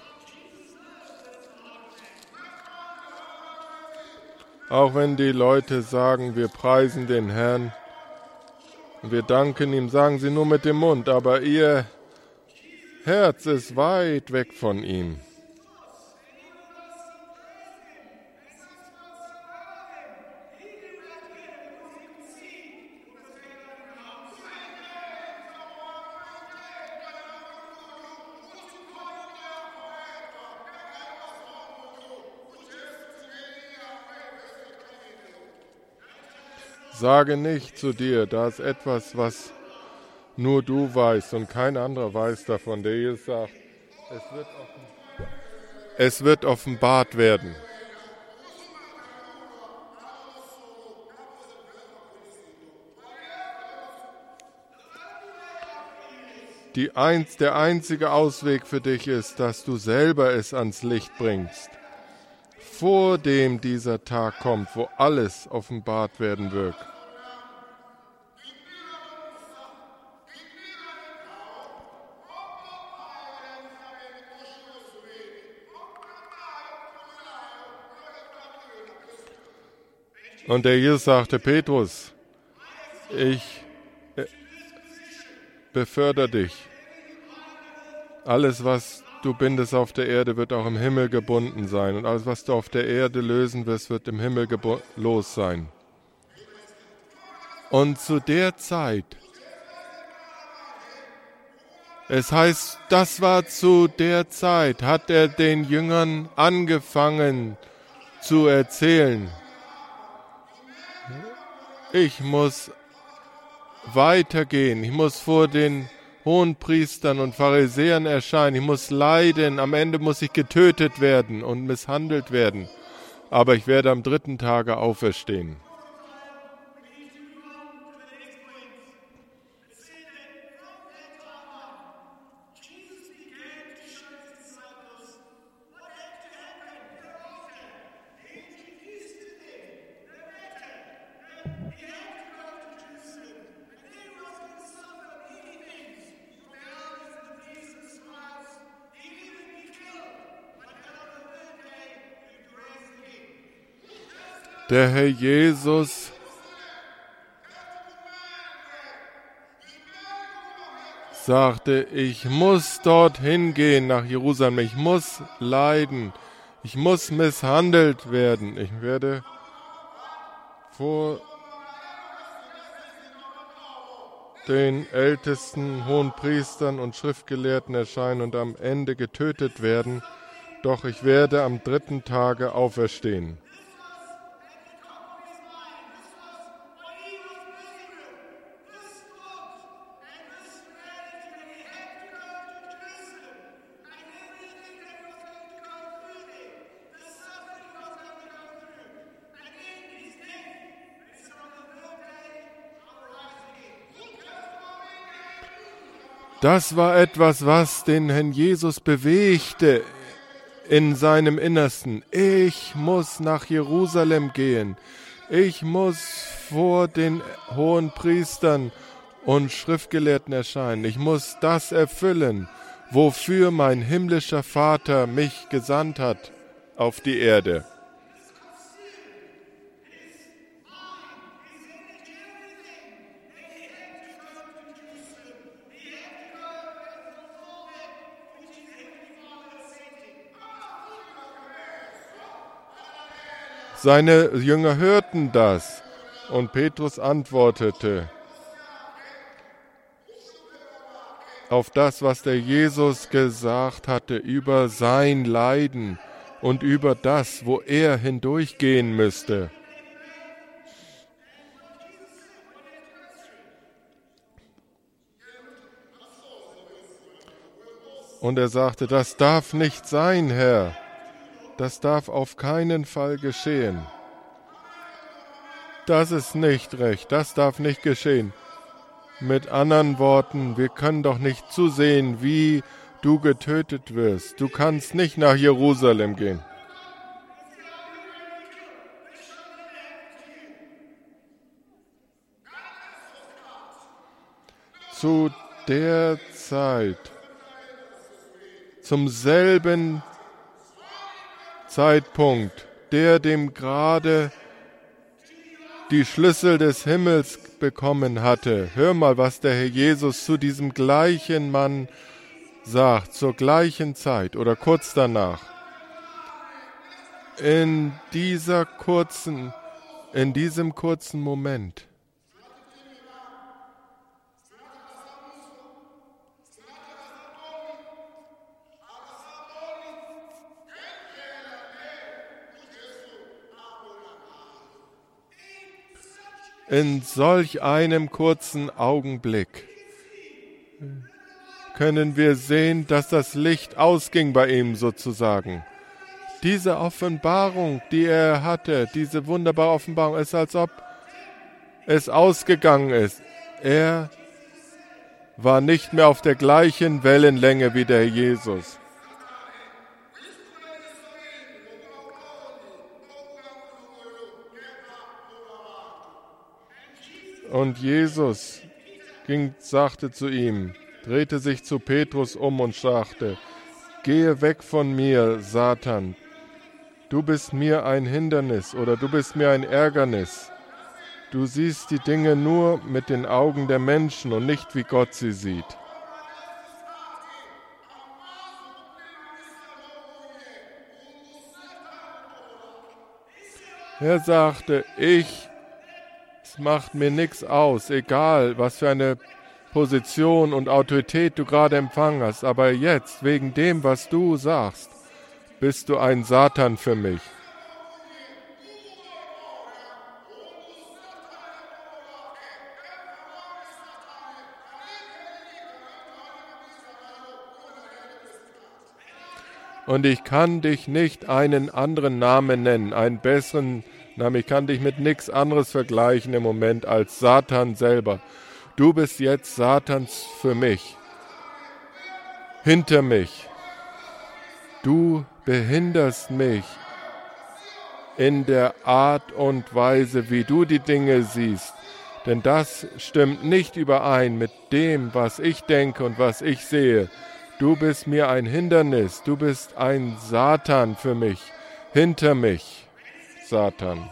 Auch wenn die Leute sagen, wir preisen den Herrn, wir danken ihm, sagen sie nur mit dem Mund, aber ihr Herz ist weit weg von ihm. Sage nicht zu dir, da ist etwas, was nur du weißt und kein anderer weiß davon. Der Jesus sagt, es wird, es wird offenbart werden. Die einz, der einzige Ausweg für dich ist, dass du selber es ans Licht bringst, vor dem dieser Tag kommt, wo alles offenbart werden wird. Und der Jesus sagte, Petrus, ich befördere dich. Alles, was du bindest auf der Erde, wird auch im Himmel gebunden sein. Und alles, was du auf der Erde lösen wirst, wird im Himmel gebu- los sein. Und zu der Zeit, es heißt, das war zu der Zeit, hat er den Jüngern angefangen zu erzählen. Ich muss weitergehen, ich muss vor den Hohenpriestern und Pharisäern erscheinen. Ich muss leiden, am Ende muss ich getötet werden und misshandelt werden. Aber ich werde am dritten Tage auferstehen. Der Herr Jesus sagte, ich muss dorthin gehen nach Jerusalem, ich muss leiden, ich muss misshandelt werden, ich werde vor den Ältesten, Hohenpriestern und Schriftgelehrten erscheinen und am Ende getötet werden, doch ich werde am dritten Tage auferstehen. Das war etwas, was den Herrn Jesus bewegte in seinem Innersten. Ich muss nach Jerusalem gehen. Ich muss vor den Hohenpriestern und Schriftgelehrten erscheinen. Ich muss das erfüllen, wofür mein himmlischer Vater mich gesandt hat auf die Erde. Seine Jünger hörten das und Petrus antwortete auf das, was der Jesus gesagt hatte über sein Leiden und über das, wo er hindurchgehen müsste. Und er sagte, das darf nicht sein, Herr. Das darf auf keinen Fall geschehen. Das ist nicht recht, das darf nicht geschehen. Mit anderen Worten, wir können doch nicht zusehen, wie du getötet wirst. Du kannst nicht nach Jerusalem gehen. Zu der Zeit, zum selben Zeitpunkt, der dem gerade die Schlüssel des Himmels bekommen hatte. Hör mal, was der Herr Jesus zu diesem gleichen Mann sagt, zur gleichen Zeit oder kurz danach. In dieser kurzen, in diesem kurzen Moment In solch einem kurzen Augenblick können wir sehen, dass das Licht ausging bei ihm sozusagen. Diese Offenbarung, die er hatte, diese wunderbare Offenbarung, ist, als ob es ausgegangen ist. Er war nicht mehr auf der gleichen Wellenlänge wie der Jesus. Und Jesus ging, sagte zu ihm, drehte sich zu Petrus um und sagte, gehe weg von mir, Satan, du bist mir ein Hindernis oder du bist mir ein Ärgernis. Du siehst die Dinge nur mit den Augen der Menschen und nicht wie Gott sie sieht. Er sagte, ich Es macht mir nichts aus, egal was für eine Position und Autorität du gerade empfangen hast, aber jetzt, wegen dem, was du sagst, bist du ein Satan für mich. Und ich kann dich nicht einen anderen Namen nennen, einen besseren Namen. Ich kann dich mit nichts anderes vergleichen im Moment als Satan selber. Du bist jetzt Satans für mich, hinter mich. Du behinderst mich in der Art und Weise, wie du die Dinge siehst. Denn das stimmt nicht überein mit dem, was ich denke und was ich sehe. Du bist mir ein Hindernis, du bist ein Satan für mich, hinter mich, Satan.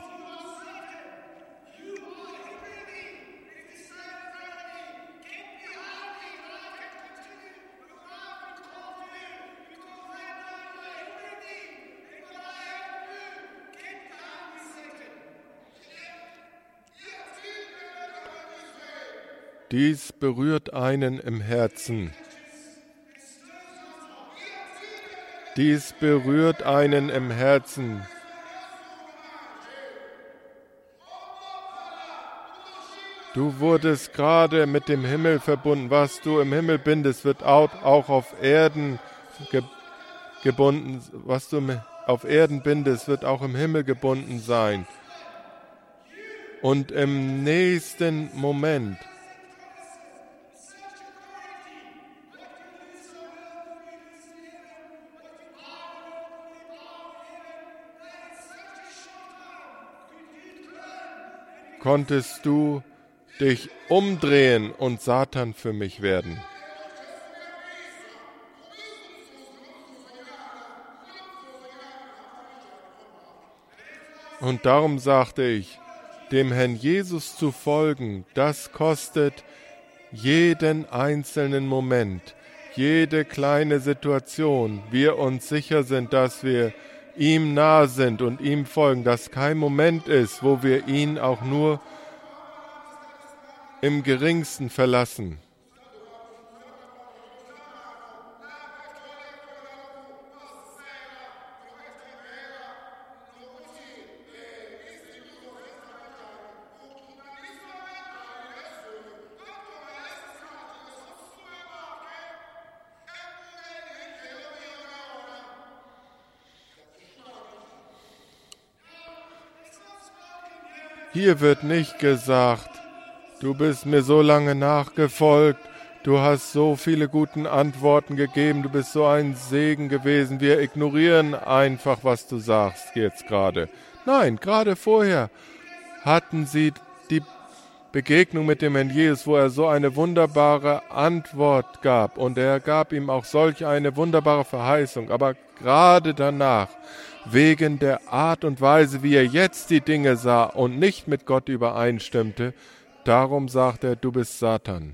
Dies berührt einen im Herzen. Dies berührt einen im Herzen. Du wurdest gerade mit dem Himmel verbunden. Was du im Himmel bindest, wird auch auf Erden ge- gebunden. Was du auf Erden bindest, wird auch im Himmel gebunden sein. Und im nächsten Moment konntest du dich umdrehen und Satan für mich werden. Und darum sagte ich, dem Herrn Jesus zu folgen, das kostet jeden einzelnen Moment, jede kleine Situation. Wir uns sicher sind, dass wir ihm nahe sind und ihm folgen, dass kein Moment ist, wo wir ihn auch nur im geringsten verlassen. Hier wird nicht gesagt, du bist mir so lange nachgefolgt, du hast so viele gute Antworten gegeben, du bist so ein Segen gewesen, wir ignorieren einfach, was du sagst jetzt gerade. Nein, gerade vorher hatten sie die Begegnung mit dem Herrn Jesus, wo er so eine wunderbare Antwort gab und er gab ihm auch solch eine wunderbare Verheißung, aber gerade danach, wegen der Art und Weise, wie er jetzt die Dinge sah und nicht mit Gott übereinstimmte, darum sagt er, du bist Satan.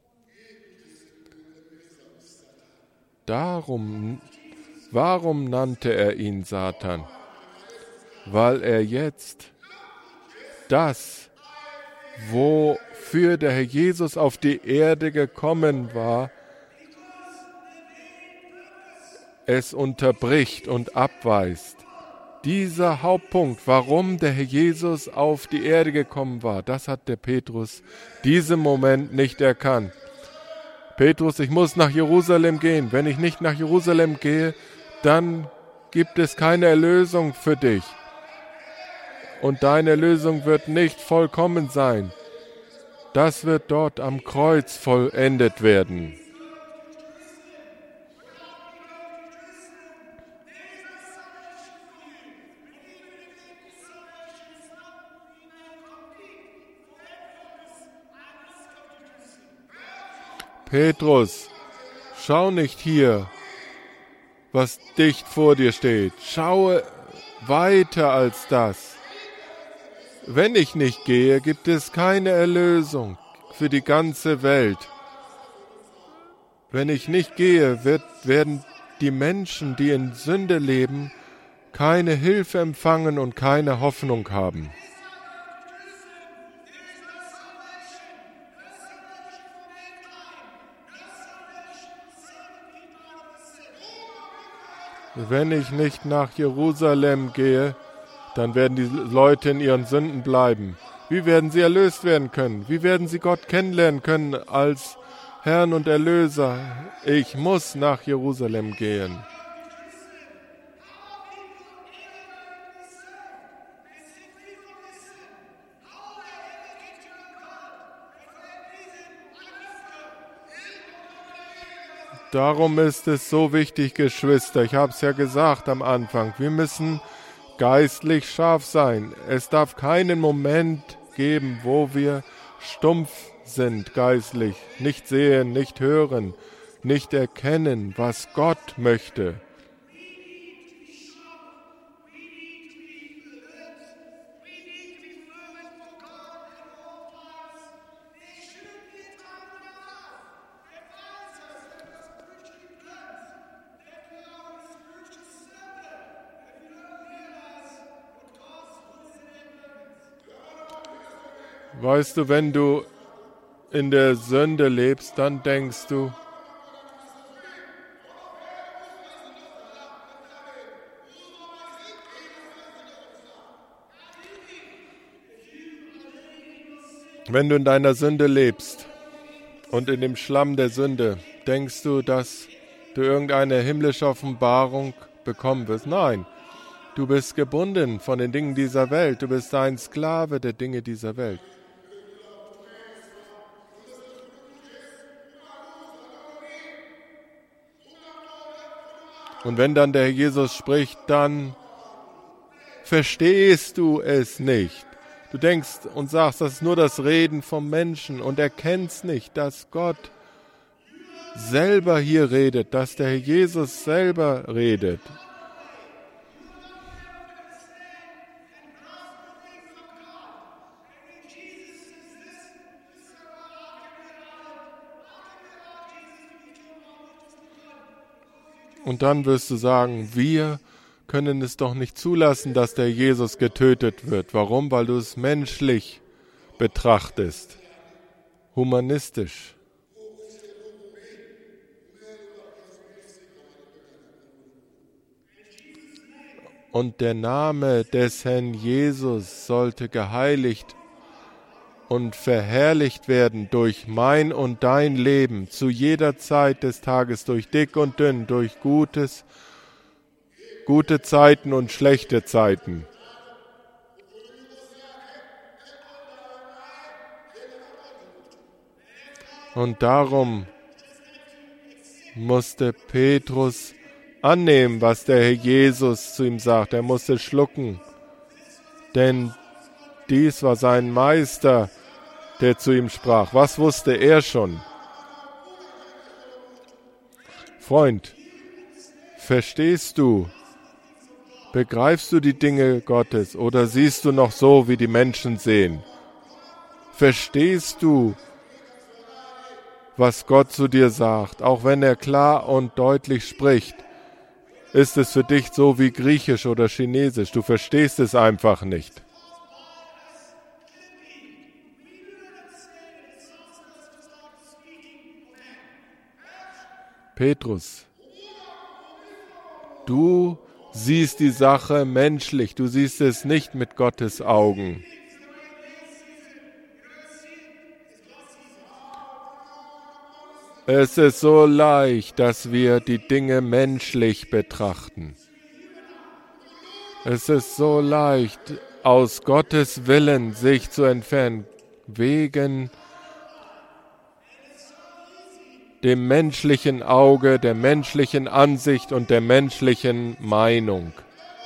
Darum, warum nannte er ihn Satan? Weil er jetzt das, wofür der Herr Jesus auf die Erde gekommen war, es unterbricht und abweist. Dieser Hauptpunkt, warum der Herr Jesus auf die Erde gekommen war, das hat der Petrus diesen Moment nicht erkannt. Petrus, ich muss nach Jerusalem gehen. Wenn ich nicht nach Jerusalem gehe, dann gibt es keine Erlösung für dich. Und deine Erlösung wird nicht vollkommen sein. Das wird dort am Kreuz vollendet werden. Petrus, schau nicht hier, was dicht vor dir steht. Schaue weiter als das. Wenn ich nicht gehe, gibt es keine Erlösung für die ganze Welt. Wenn ich nicht gehe, wird, werden die Menschen, die in Sünde leben, keine Hilfe empfangen und keine Hoffnung haben. Wenn ich nicht nach Jerusalem gehe, dann werden die Leute in ihren Sünden bleiben. Wie werden sie erlöst werden können? Wie werden sie Gott kennenlernen können als Herrn und Erlöser? Ich muss nach Jerusalem gehen. Darum ist es so wichtig, Geschwister, ich habe es ja gesagt am Anfang, wir müssen geistlich scharf sein. Es darf keinen Moment geben, wo wir stumpf sind geistlich, nicht sehen, nicht hören, nicht erkennen, was Gott möchte. Weißt du, wenn du in der Sünde lebst, dann denkst du, wenn du in deiner Sünde lebst und in dem Schlamm der Sünde, denkst du, dass du irgendeine himmlische Offenbarung bekommen wirst. Nein, du bist gebunden von den Dingen dieser Welt. Du bist ein Sklave der Dinge dieser Welt. Und wenn dann der Herr Jesus spricht, dann verstehst du es nicht. Du denkst und sagst, das ist nur das Reden vom Menschen und erkennst nicht, dass Gott selber hier redet, dass der Herr Jesus selber redet. Und dann wirst du sagen, wir können es doch nicht zulassen, dass der Jesus getötet wird. Warum? Weil du es menschlich betrachtest, humanistisch. Und der Name des Herrn Jesus sollte geheiligt und verherrlicht werden durch mein und dein Leben, zu jeder Zeit des Tages, durch dick und dünn, durch Gutes, gute Zeiten und schlechte Zeiten. Und darum musste Petrus annehmen, was der Herr Jesus zu ihm sagt. Er musste schlucken, denn dies war sein Meister, der zu ihm sprach. Was wusste er schon? Freund, verstehst du, begreifst du die Dinge Gottes oder siehst du noch so, wie die Menschen sehen? Verstehst du, was Gott zu dir sagt, auch wenn er klar und deutlich spricht? Ist es für dich so wie Griechisch oder Chinesisch? Du verstehst es einfach nicht. Petrus, du siehst die Sache menschlich, du siehst es nicht mit Gottes Augen. Es ist so leicht, dass wir die Dinge menschlich betrachten. Es ist so leicht, aus Gottes Willen sich zu entfernen, wegen dem menschlichen Auge, der menschlichen Ansicht und der menschlichen Meinung.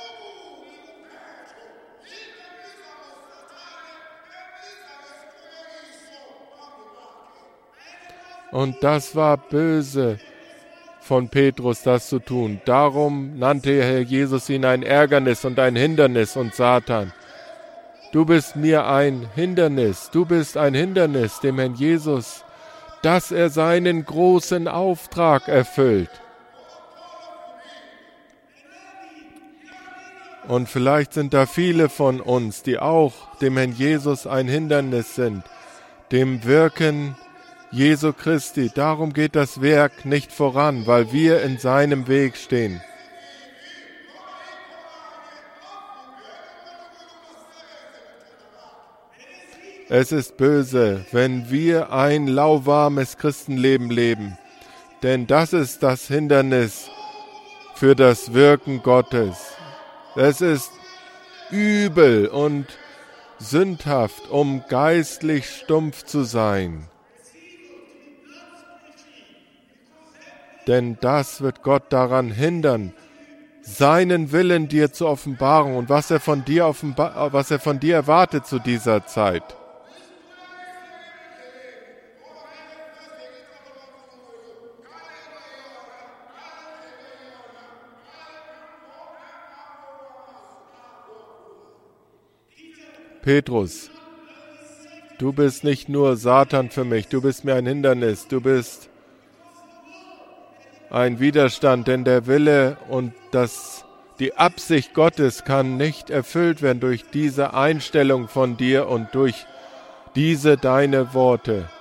Und das war böse von Petrus, das zu tun. Darum nannte Herr Jesus ihn ein Ärgernis und ein Hindernis und Satan. Du bist mir ein Hindernis, du bist ein Hindernis dem Herrn Jesus, dass er seinen großen Auftrag erfüllt. Und vielleicht sind da viele von uns, die auch dem Herrn Jesus ein Hindernis sind, dem Wirken Jesu Christi. Darum geht das Werk nicht voran, weil wir in seinem Weg stehen. Es ist böse, wenn wir ein lauwarmes Christenleben leben, denn das ist das Hindernis für das Wirken Gottes. Es ist übel und sündhaft, um geistlich stumpf zu sein. denn das wird Gott daran hindern, seinen Willen dir zu offenbaren und was er von dir, offenba- was er von dir erwartet zu dieser Zeit. Petrus, du bist nicht nur Satan für mich, du bist mir ein Hindernis, du bist ein Widerstand, denn der Wille und das, die Absicht Gottes kann nicht erfüllt werden durch diese Einstellung von dir und durch diese deine Worte.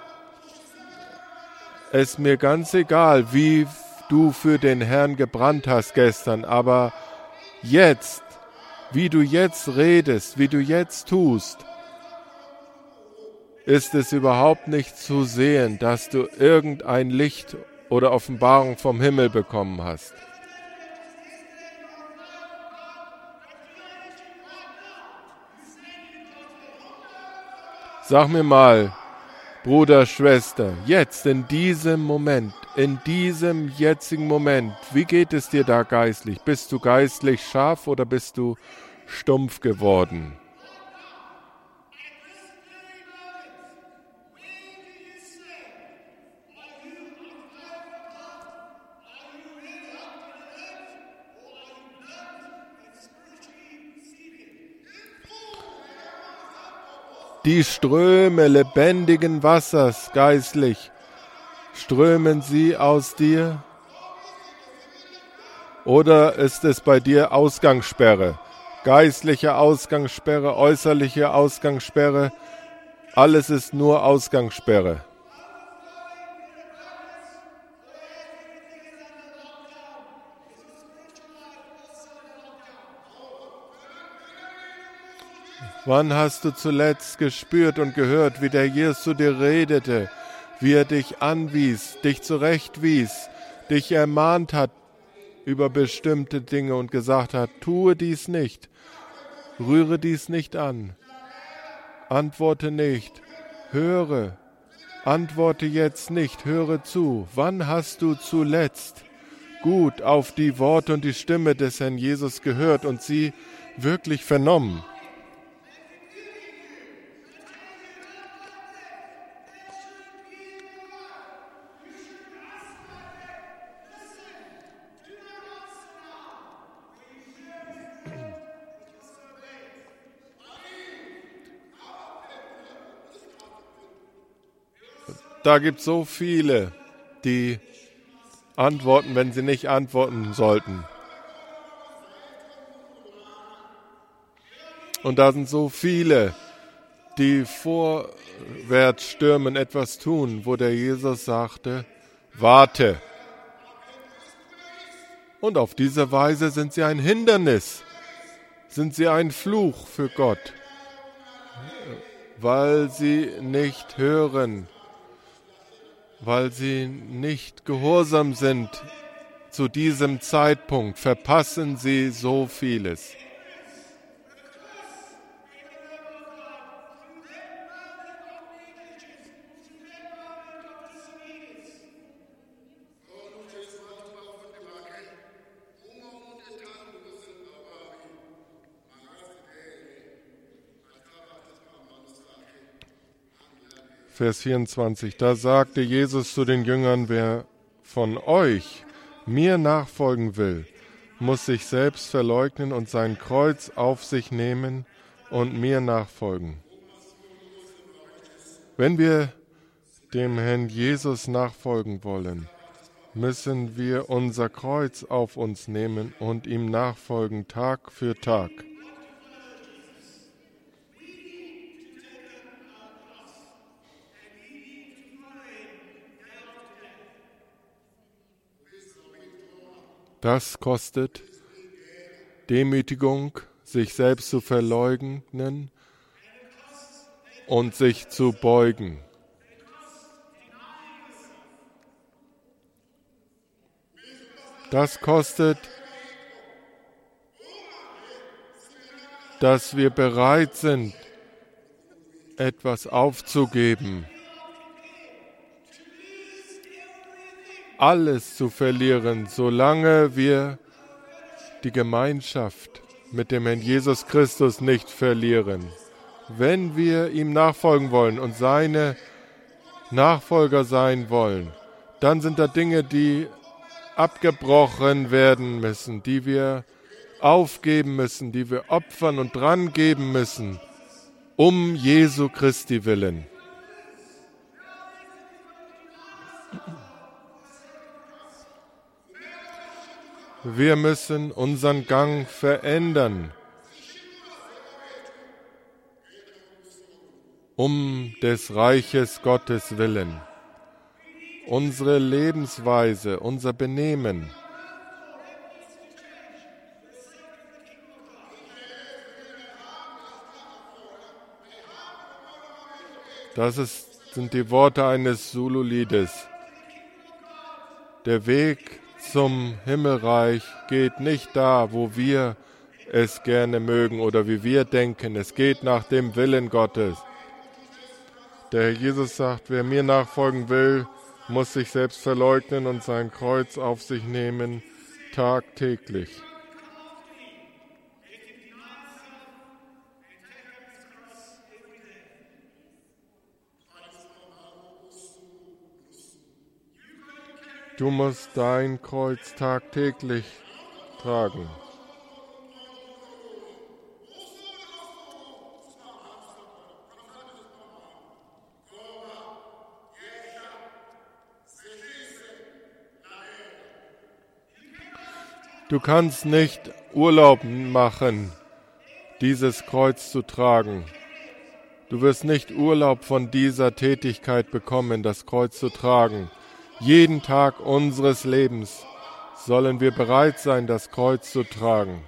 Es ist mir ganz egal, wie du für den Herrn gebrannt hast gestern, aber jetzt, wie du jetzt redest, wie du jetzt tust, ist es überhaupt nicht zu sehen, dass du irgendein Licht oder Offenbarung vom Himmel bekommen hast. Sag mir mal, Bruder, Schwester, jetzt in diesem Moment, in diesem jetzigen Moment, wie geht es dir da geistlich? Bist du geistlich scharf oder bist du stumpf geworden? Die Ströme lebendigen Wassers geistlich, strömen sie aus dir? Oder ist es bei dir Ausgangssperre? Geistliche Ausgangssperre, äußerliche Ausgangssperre, alles ist nur Ausgangssperre. Wann hast du zuletzt gespürt und gehört, wie der Jesus zu dir redete, wie er dich anwies, dich zurechtwies, dich ermahnt hat über bestimmte Dinge und gesagt hat, tue dies nicht, rühre dies nicht an, antworte nicht, höre, antworte jetzt nicht, höre zu. Wann hast du zuletzt gut auf die Worte und die Stimme des Herrn Jesus gehört und sie wirklich vernommen? Da gibt es so viele, die antworten, wenn sie nicht antworten sollten. Und da sind so viele, die vorwärts stürmen, etwas tun, wo der Jesus sagte, warte. Und auf diese Weise sind sie ein Hindernis, sind sie ein Fluch für Gott, weil sie nicht hören, weil sie nicht gehorsam sind zu diesem Zeitpunkt, verpassen sie so vieles. Vers vierundzwanzig, da sagte Jesus zu den Jüngern, wer von euch mir nachfolgen will, muss sich selbst verleugnen und sein Kreuz auf sich nehmen und mir nachfolgen. Wenn wir dem Herrn Jesus nachfolgen wollen, müssen wir unser Kreuz auf uns nehmen und ihm nachfolgen Tag für Tag. Das kostet Demütigung, sich selbst zu verleugnen und sich zu beugen. Das kostet, dass wir bereit sind, etwas aufzugeben. alles zu verlieren, solange wir die Gemeinschaft mit dem Herrn Jesus Christus nicht verlieren. Wenn wir ihm nachfolgen wollen und seine Nachfolger sein wollen, dann sind da Dinge, die abgebrochen werden müssen, die wir aufgeben müssen, die wir opfern und dran geben müssen, um Jesu Christi willen. Wir müssen unseren Gang verändern, um des Reiches Gottes willen. Unsere Lebensweise, unser Benehmen. Das ist, sind die Worte eines Zulu-Liedes. Der Weg zum Himmelreich geht nicht da, wo wir es gerne mögen oder wie wir denken. Es geht nach dem Willen Gottes. Der Herr Jesus sagt, wer mir nachfolgen will, muss sich selbst verleugnen und sein Kreuz auf sich nehmen, tagtäglich. Du musst dein Kreuz tagtäglich tragen. Du kannst nicht Urlaub machen, dieses Kreuz zu tragen. Du wirst nicht Urlaub von dieser Tätigkeit bekommen, das Kreuz zu tragen. Jeden Tag unseres Lebens sollen wir bereit sein, das Kreuz zu tragen.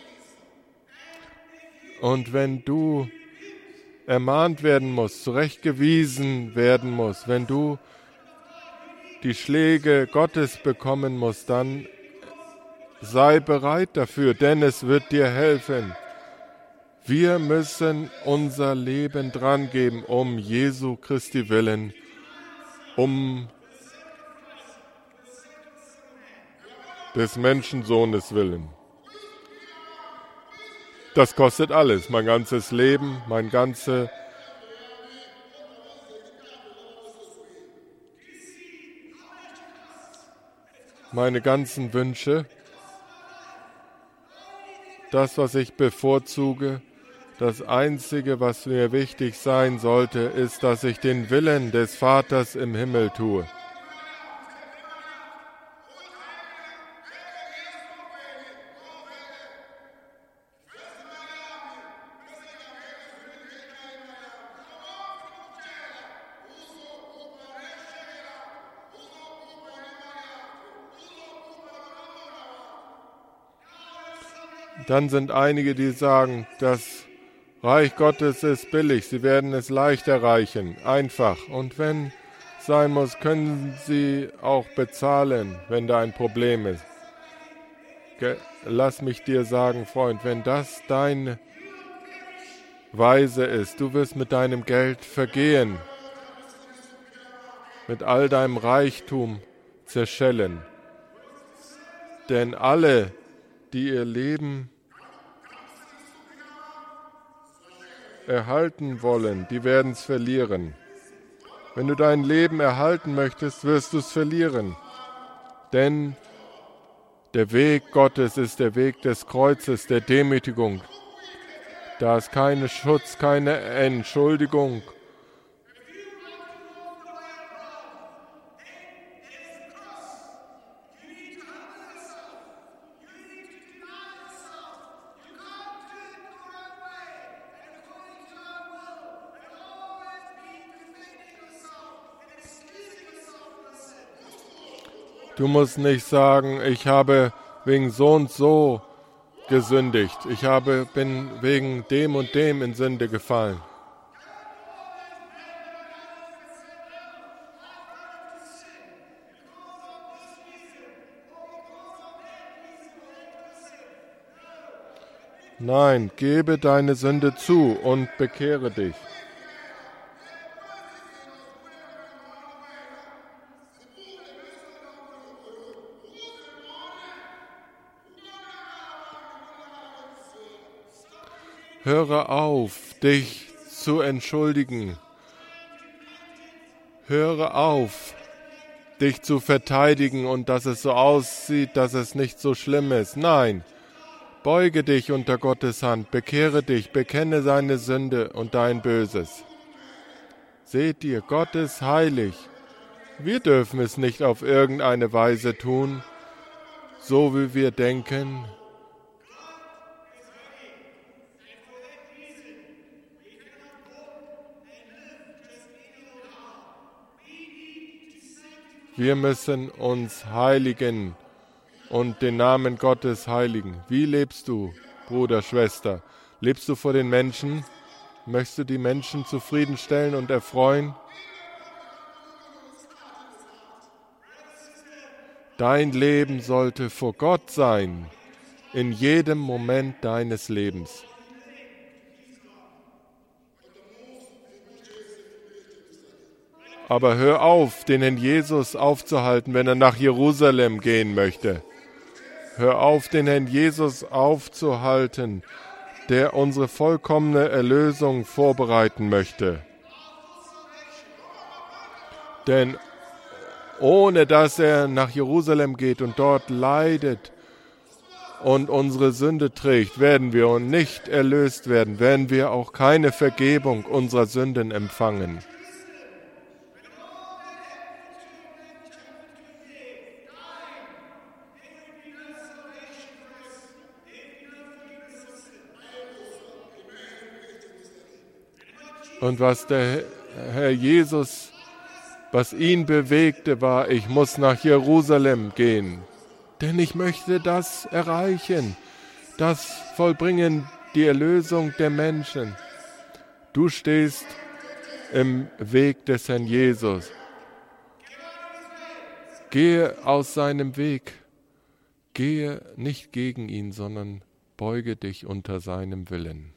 Und wenn du ermahnt werden musst, zurechtgewiesen werden musst, wenn du die Schläge Gottes bekommen musst, dann sei bereit dafür, denn es wird dir helfen. Wir müssen unser Leben dran geben, um Jesu Christi willen, um des Menschensohnes willen. Das kostet alles, mein ganzes Leben, mein ganze meine ganzen Wünsche, das, was ich bevorzuge. Das Einzige, was mir wichtig sein sollte, ist, dass ich den Willen des Vaters im Himmel tue. Dann sind einige, die sagen, das Reich Gottes ist billig, sie werden es leicht erreichen, einfach. Und wenn sein muss, können sie auch bezahlen, wenn da ein Problem ist. Lass mich dir sagen, Freund, wenn das deine Weise ist, du wirst mit deinem Geld vergehen, mit all deinem Reichtum zerschellen. Denn alle, die ihr Leben erhalten wollen, die werden es verlieren. Wenn du dein Leben erhalten möchtest, wirst du es verlieren. Denn der Weg Gottes ist der Weg des Kreuzes, der Demütigung. Da ist kein Schutz, keine Entschuldigung. Du musst nicht sagen, ich habe wegen so und so gesündigt. Ich habe, bin wegen dem und dem in Sünde gefallen. Nein, gebe deine Sünde zu und bekehre dich. Höre auf, dich zu entschuldigen. Höre auf, dich zu verteidigen und dass es so aussieht, dass es nicht so schlimm ist. Nein, beuge dich unter Gottes Hand, bekehre dich, bekenne seine Sünde und dein Böses. Seht ihr, Gott ist heilig. Wir dürfen es nicht auf irgendeine Weise tun, so wie wir denken. Wir müssen uns heiligen und den Namen Gottes heiligen. Wie lebst du, Bruder, Schwester? Lebst du vor den Menschen? Möchtest du die Menschen zufriedenstellen und erfreuen? Dein Leben sollte vor Gott sein, in jedem Moment deines Lebens. Aber hör auf, den Herrn Jesus aufzuhalten, wenn er nach Jerusalem gehen möchte. Hör auf, den Herrn Jesus aufzuhalten, der unsere vollkommene Erlösung vorbereiten möchte. Denn ohne dass er nach Jerusalem geht und dort leidet und unsere Sünde trägt, werden wir nicht erlöst werden, werden wir auch keine Vergebung unserer Sünden empfangen. Und was der Herr Jesus, was ihn bewegte, war, ich muss nach Jerusalem gehen, denn ich möchte das erreichen, das vollbringen, die Erlösung der Menschen. Du stehst im Weg des Herrn Jesus. Gehe aus seinem Weg, gehe nicht gegen ihn, sondern beuge dich unter seinem Willen.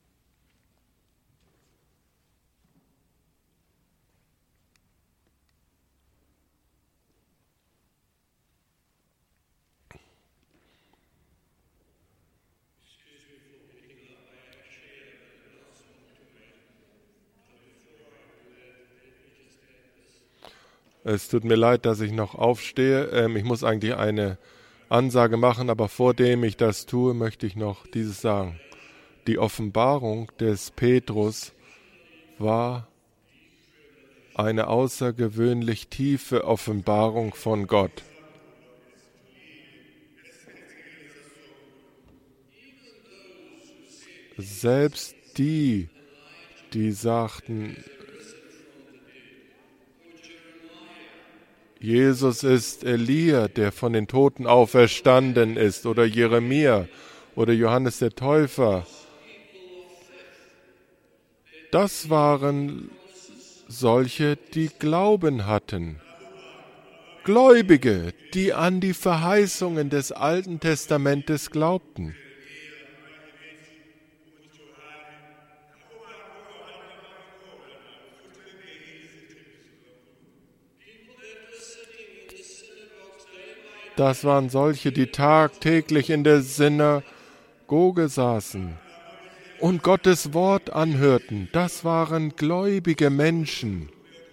Es tut mir leid, dass ich noch aufstehe. Ähm, ich muss eigentlich eine Ansage machen, aber vor dem ich das tue, möchte ich noch dieses sagen. Die Offenbarung des Petrus war eine außergewöhnlich tiefe Offenbarung von Gott. Selbst die, die sagten, Jesus ist Elia, der von den Toten auferstanden ist, oder Jeremia oder Johannes der Täufer. Das waren solche, die Glauben hatten. Gläubige, die an die Verheißungen des Alten Testamentes glaubten. Das waren solche, die tagtäglich in der Synagoge saßen und Gottes Wort anhörten. Das waren gläubige Menschen.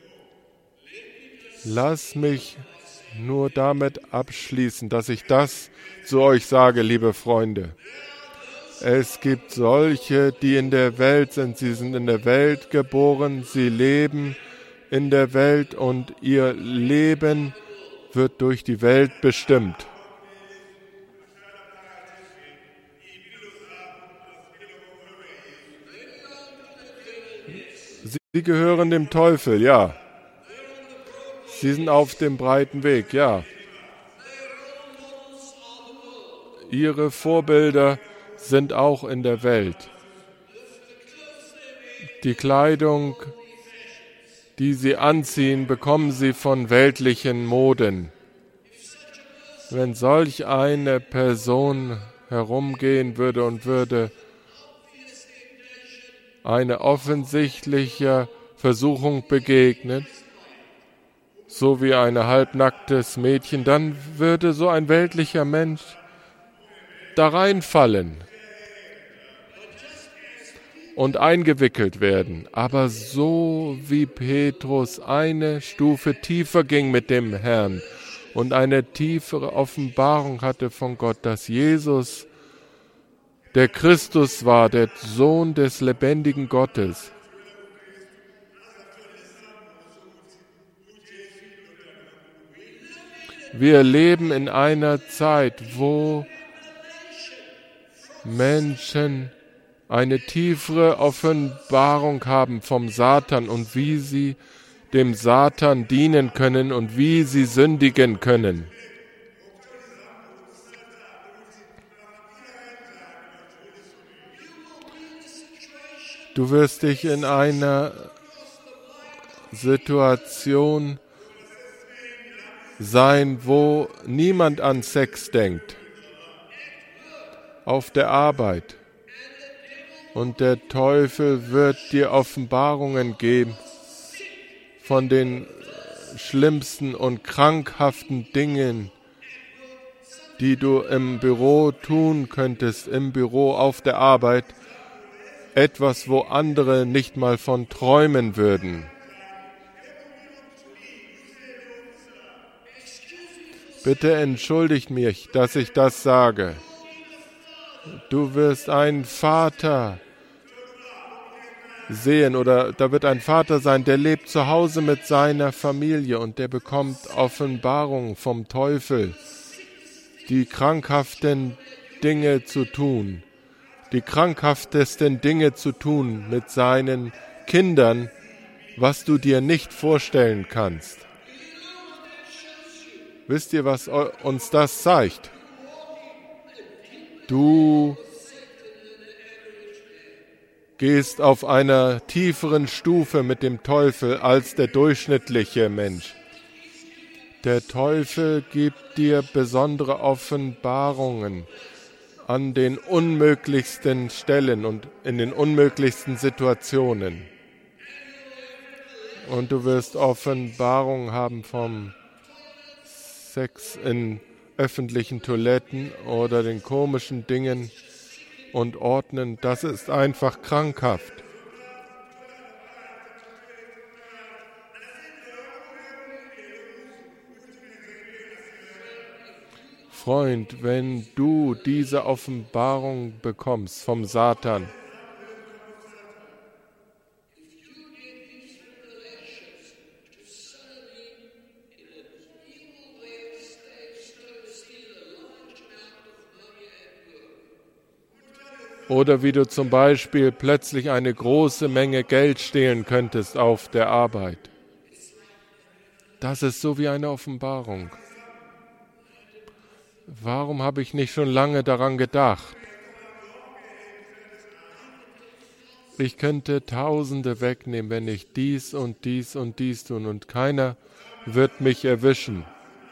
Lass mich nur damit abschließen, dass ich das zu euch sage, liebe Freunde. Es gibt solche, die in der Welt sind. Sie sind in der Welt geboren, sie leben in der Welt und ihr Leben wird durch die Welt bestimmt. Sie gehören dem Teufel, ja. Sie sind auf dem breiten Weg, ja. Ihre Vorbilder sind auch in der Welt. Die Kleidung, die sie anziehen, bekommen sie von weltlichen Moden. Wenn solch eine Person herumgehen würde und würde eine offensichtliche Versuchung begegnen, so wie ein halbnacktes Mädchen, dann würde so ein weltlicher Mensch da reinfallen. und eingewickelt werden. Aber so wie Petrus eine Stufe tiefer ging mit dem Herrn und eine tiefere Offenbarung hatte von Gott, dass Jesus der Christus war, der Sohn des lebendigen Gottes. Wir leben in einer Zeit, wo Menschen eine tiefere Offenbarung haben vom Satan und wie sie dem Satan dienen können und wie sie sündigen können. Du wirst dich in einer Situation sein, wo niemand an Sex denkt, auf der Arbeit. Und der Teufel wird dir Offenbarungen geben von den schlimmsten und krankhaften Dingen, die du im Büro tun könntest, im Büro, auf der Arbeit, etwas, wo andere nicht mal von träumen würden. Bitte entschuldigt mich, dass ich das sage. Du wirst einen Vater sehen oder da wird ein Vater sein, der lebt zu Hause mit seiner Familie und der bekommt Offenbarung vom Teufel, die krankhaften Dinge zu tun, die krankhaftesten Dinge zu tun mit seinen Kindern, was du dir nicht vorstellen kannst. Wisst ihr, was uns das zeigt? Du gehst auf einer tieferen Stufe mit dem Teufel als der durchschnittliche Mensch. Der Teufel gibt dir besondere Offenbarungen an den unmöglichsten Stellen und in den unmöglichsten Situationen. Und du wirst Offenbarungen haben vom Sex in öffentlichen Toiletten oder den komischen Dingen und Orten. Das ist einfach krankhaft. Freund, wenn du diese Offenbarung bekommst vom Satan, oder wie du zum Beispiel plötzlich eine große Menge Geld stehlen könntest auf der Arbeit. Das ist so wie eine Offenbarung. Warum habe ich nicht schon lange daran gedacht? Ich könnte Tausende wegnehmen, wenn ich dies und dies und dies tun und keiner wird mich erwischen.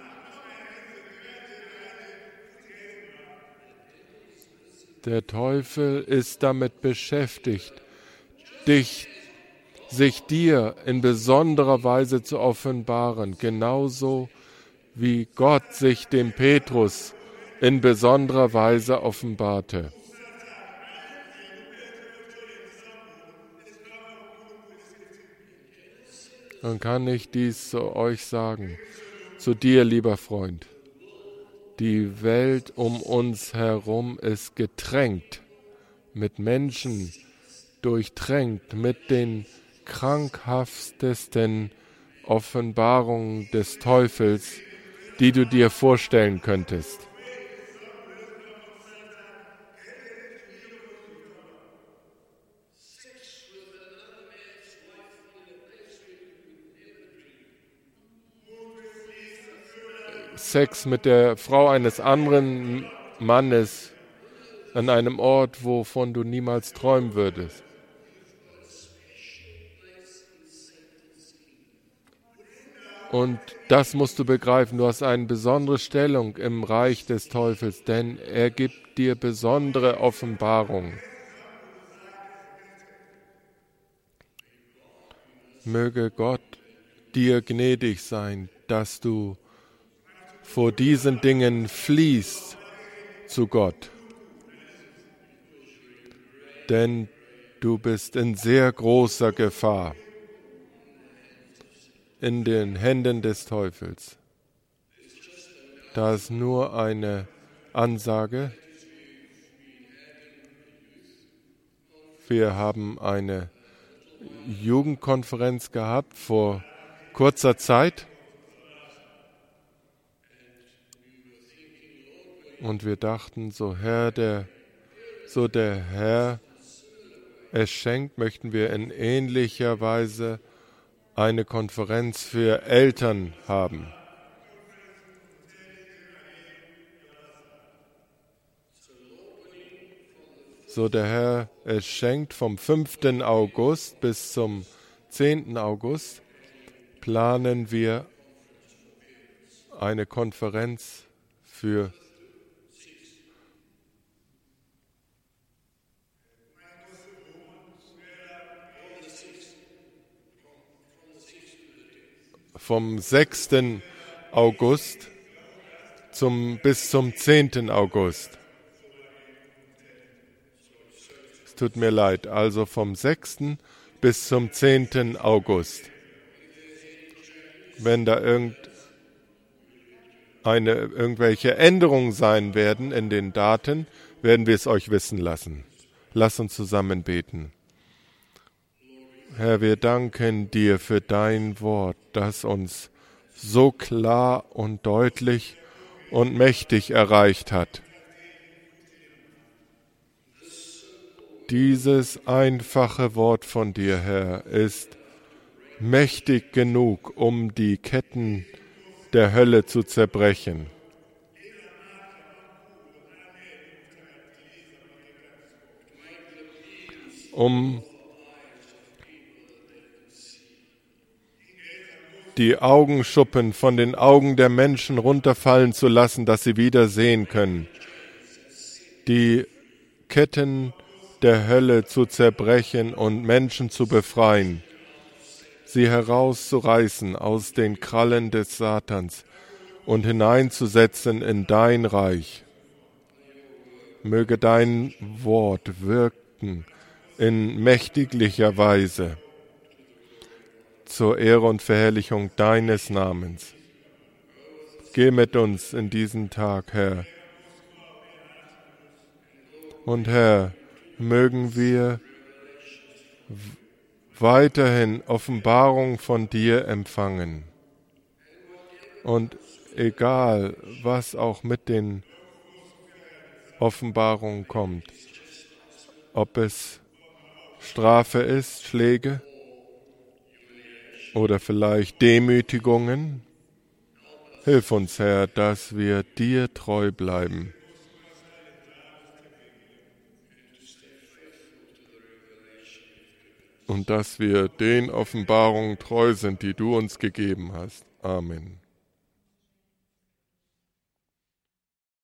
Der Teufel ist damit beschäftigt, dich, sich dir in besonderer Weise zu offenbaren, genauso wie Gott sich dem Petrus in besonderer Weise offenbarte. Dann kann ich dies zu euch sagen, zu dir, lieber Freund. Die Welt um uns herum ist getränkt mit Menschen, durchtränkt mit den krankhaftesten Offenbarungen des Teufels, die du dir vorstellen könntest. Sex mit der Frau eines anderen Mannes an einem Ort, wovon du niemals träumen würdest. Und das musst du begreifen, du hast eine besondere Stellung im Reich des Teufels, denn er gibt dir besondere Offenbarungen. Möge Gott dir gnädig sein, dass du vor diesen Dingen fließt zu Gott. Denn du bist in sehr großer Gefahr, in den Händen des Teufels. Da ist nur eine Ansage. Wir haben eine Jugendkonferenz gehabt vor kurzer Zeit und wir dachten, so Herr, der, so der Herr es schenkt, möchten wir in ähnlicher Weise eine Konferenz für Eltern haben. So der Herr es schenkt, vom fünften August bis zum zehnten August planen wir eine Konferenz für vom sechsten August zum, bis zum zehnten August. Es tut mir leid, also vom sechsten bis zum zehnten August. Wenn da irgend eine, irgendwelche Änderungen sein werden in den Daten, werden wir es euch wissen lassen. Lasst uns zusammen beten. Herr, wir danken dir für dein Wort, das uns so klar und deutlich und mächtig erreicht hat. Dieses einfache Wort von dir, Herr, ist mächtig genug, um die Ketten der Hölle zu zerbrechen. Um die Augenschuppen von den Augen der Menschen runterfallen zu lassen, dass sie wieder sehen können. Die Ketten der Hölle zu zerbrechen und Menschen zu befreien. Sie herauszureißen aus den Krallen des Satans und hineinzusetzen in dein Reich. Möge dein Wort wirken in mächtiglicher Weise zur Ehre und Verherrlichung deines Namens. Geh mit uns in diesen Tag, Herr. Und Herr, mögen wir weiterhin Offenbarung von dir empfangen. Und egal, was auch mit den Offenbarungen kommt, ob es Strafe ist, Schläge oder vielleicht Demütigungen, hilf uns, Herr, dass wir dir treu bleiben. Und dass wir den Offenbarungen treu sind, die du uns gegeben hast. Amen.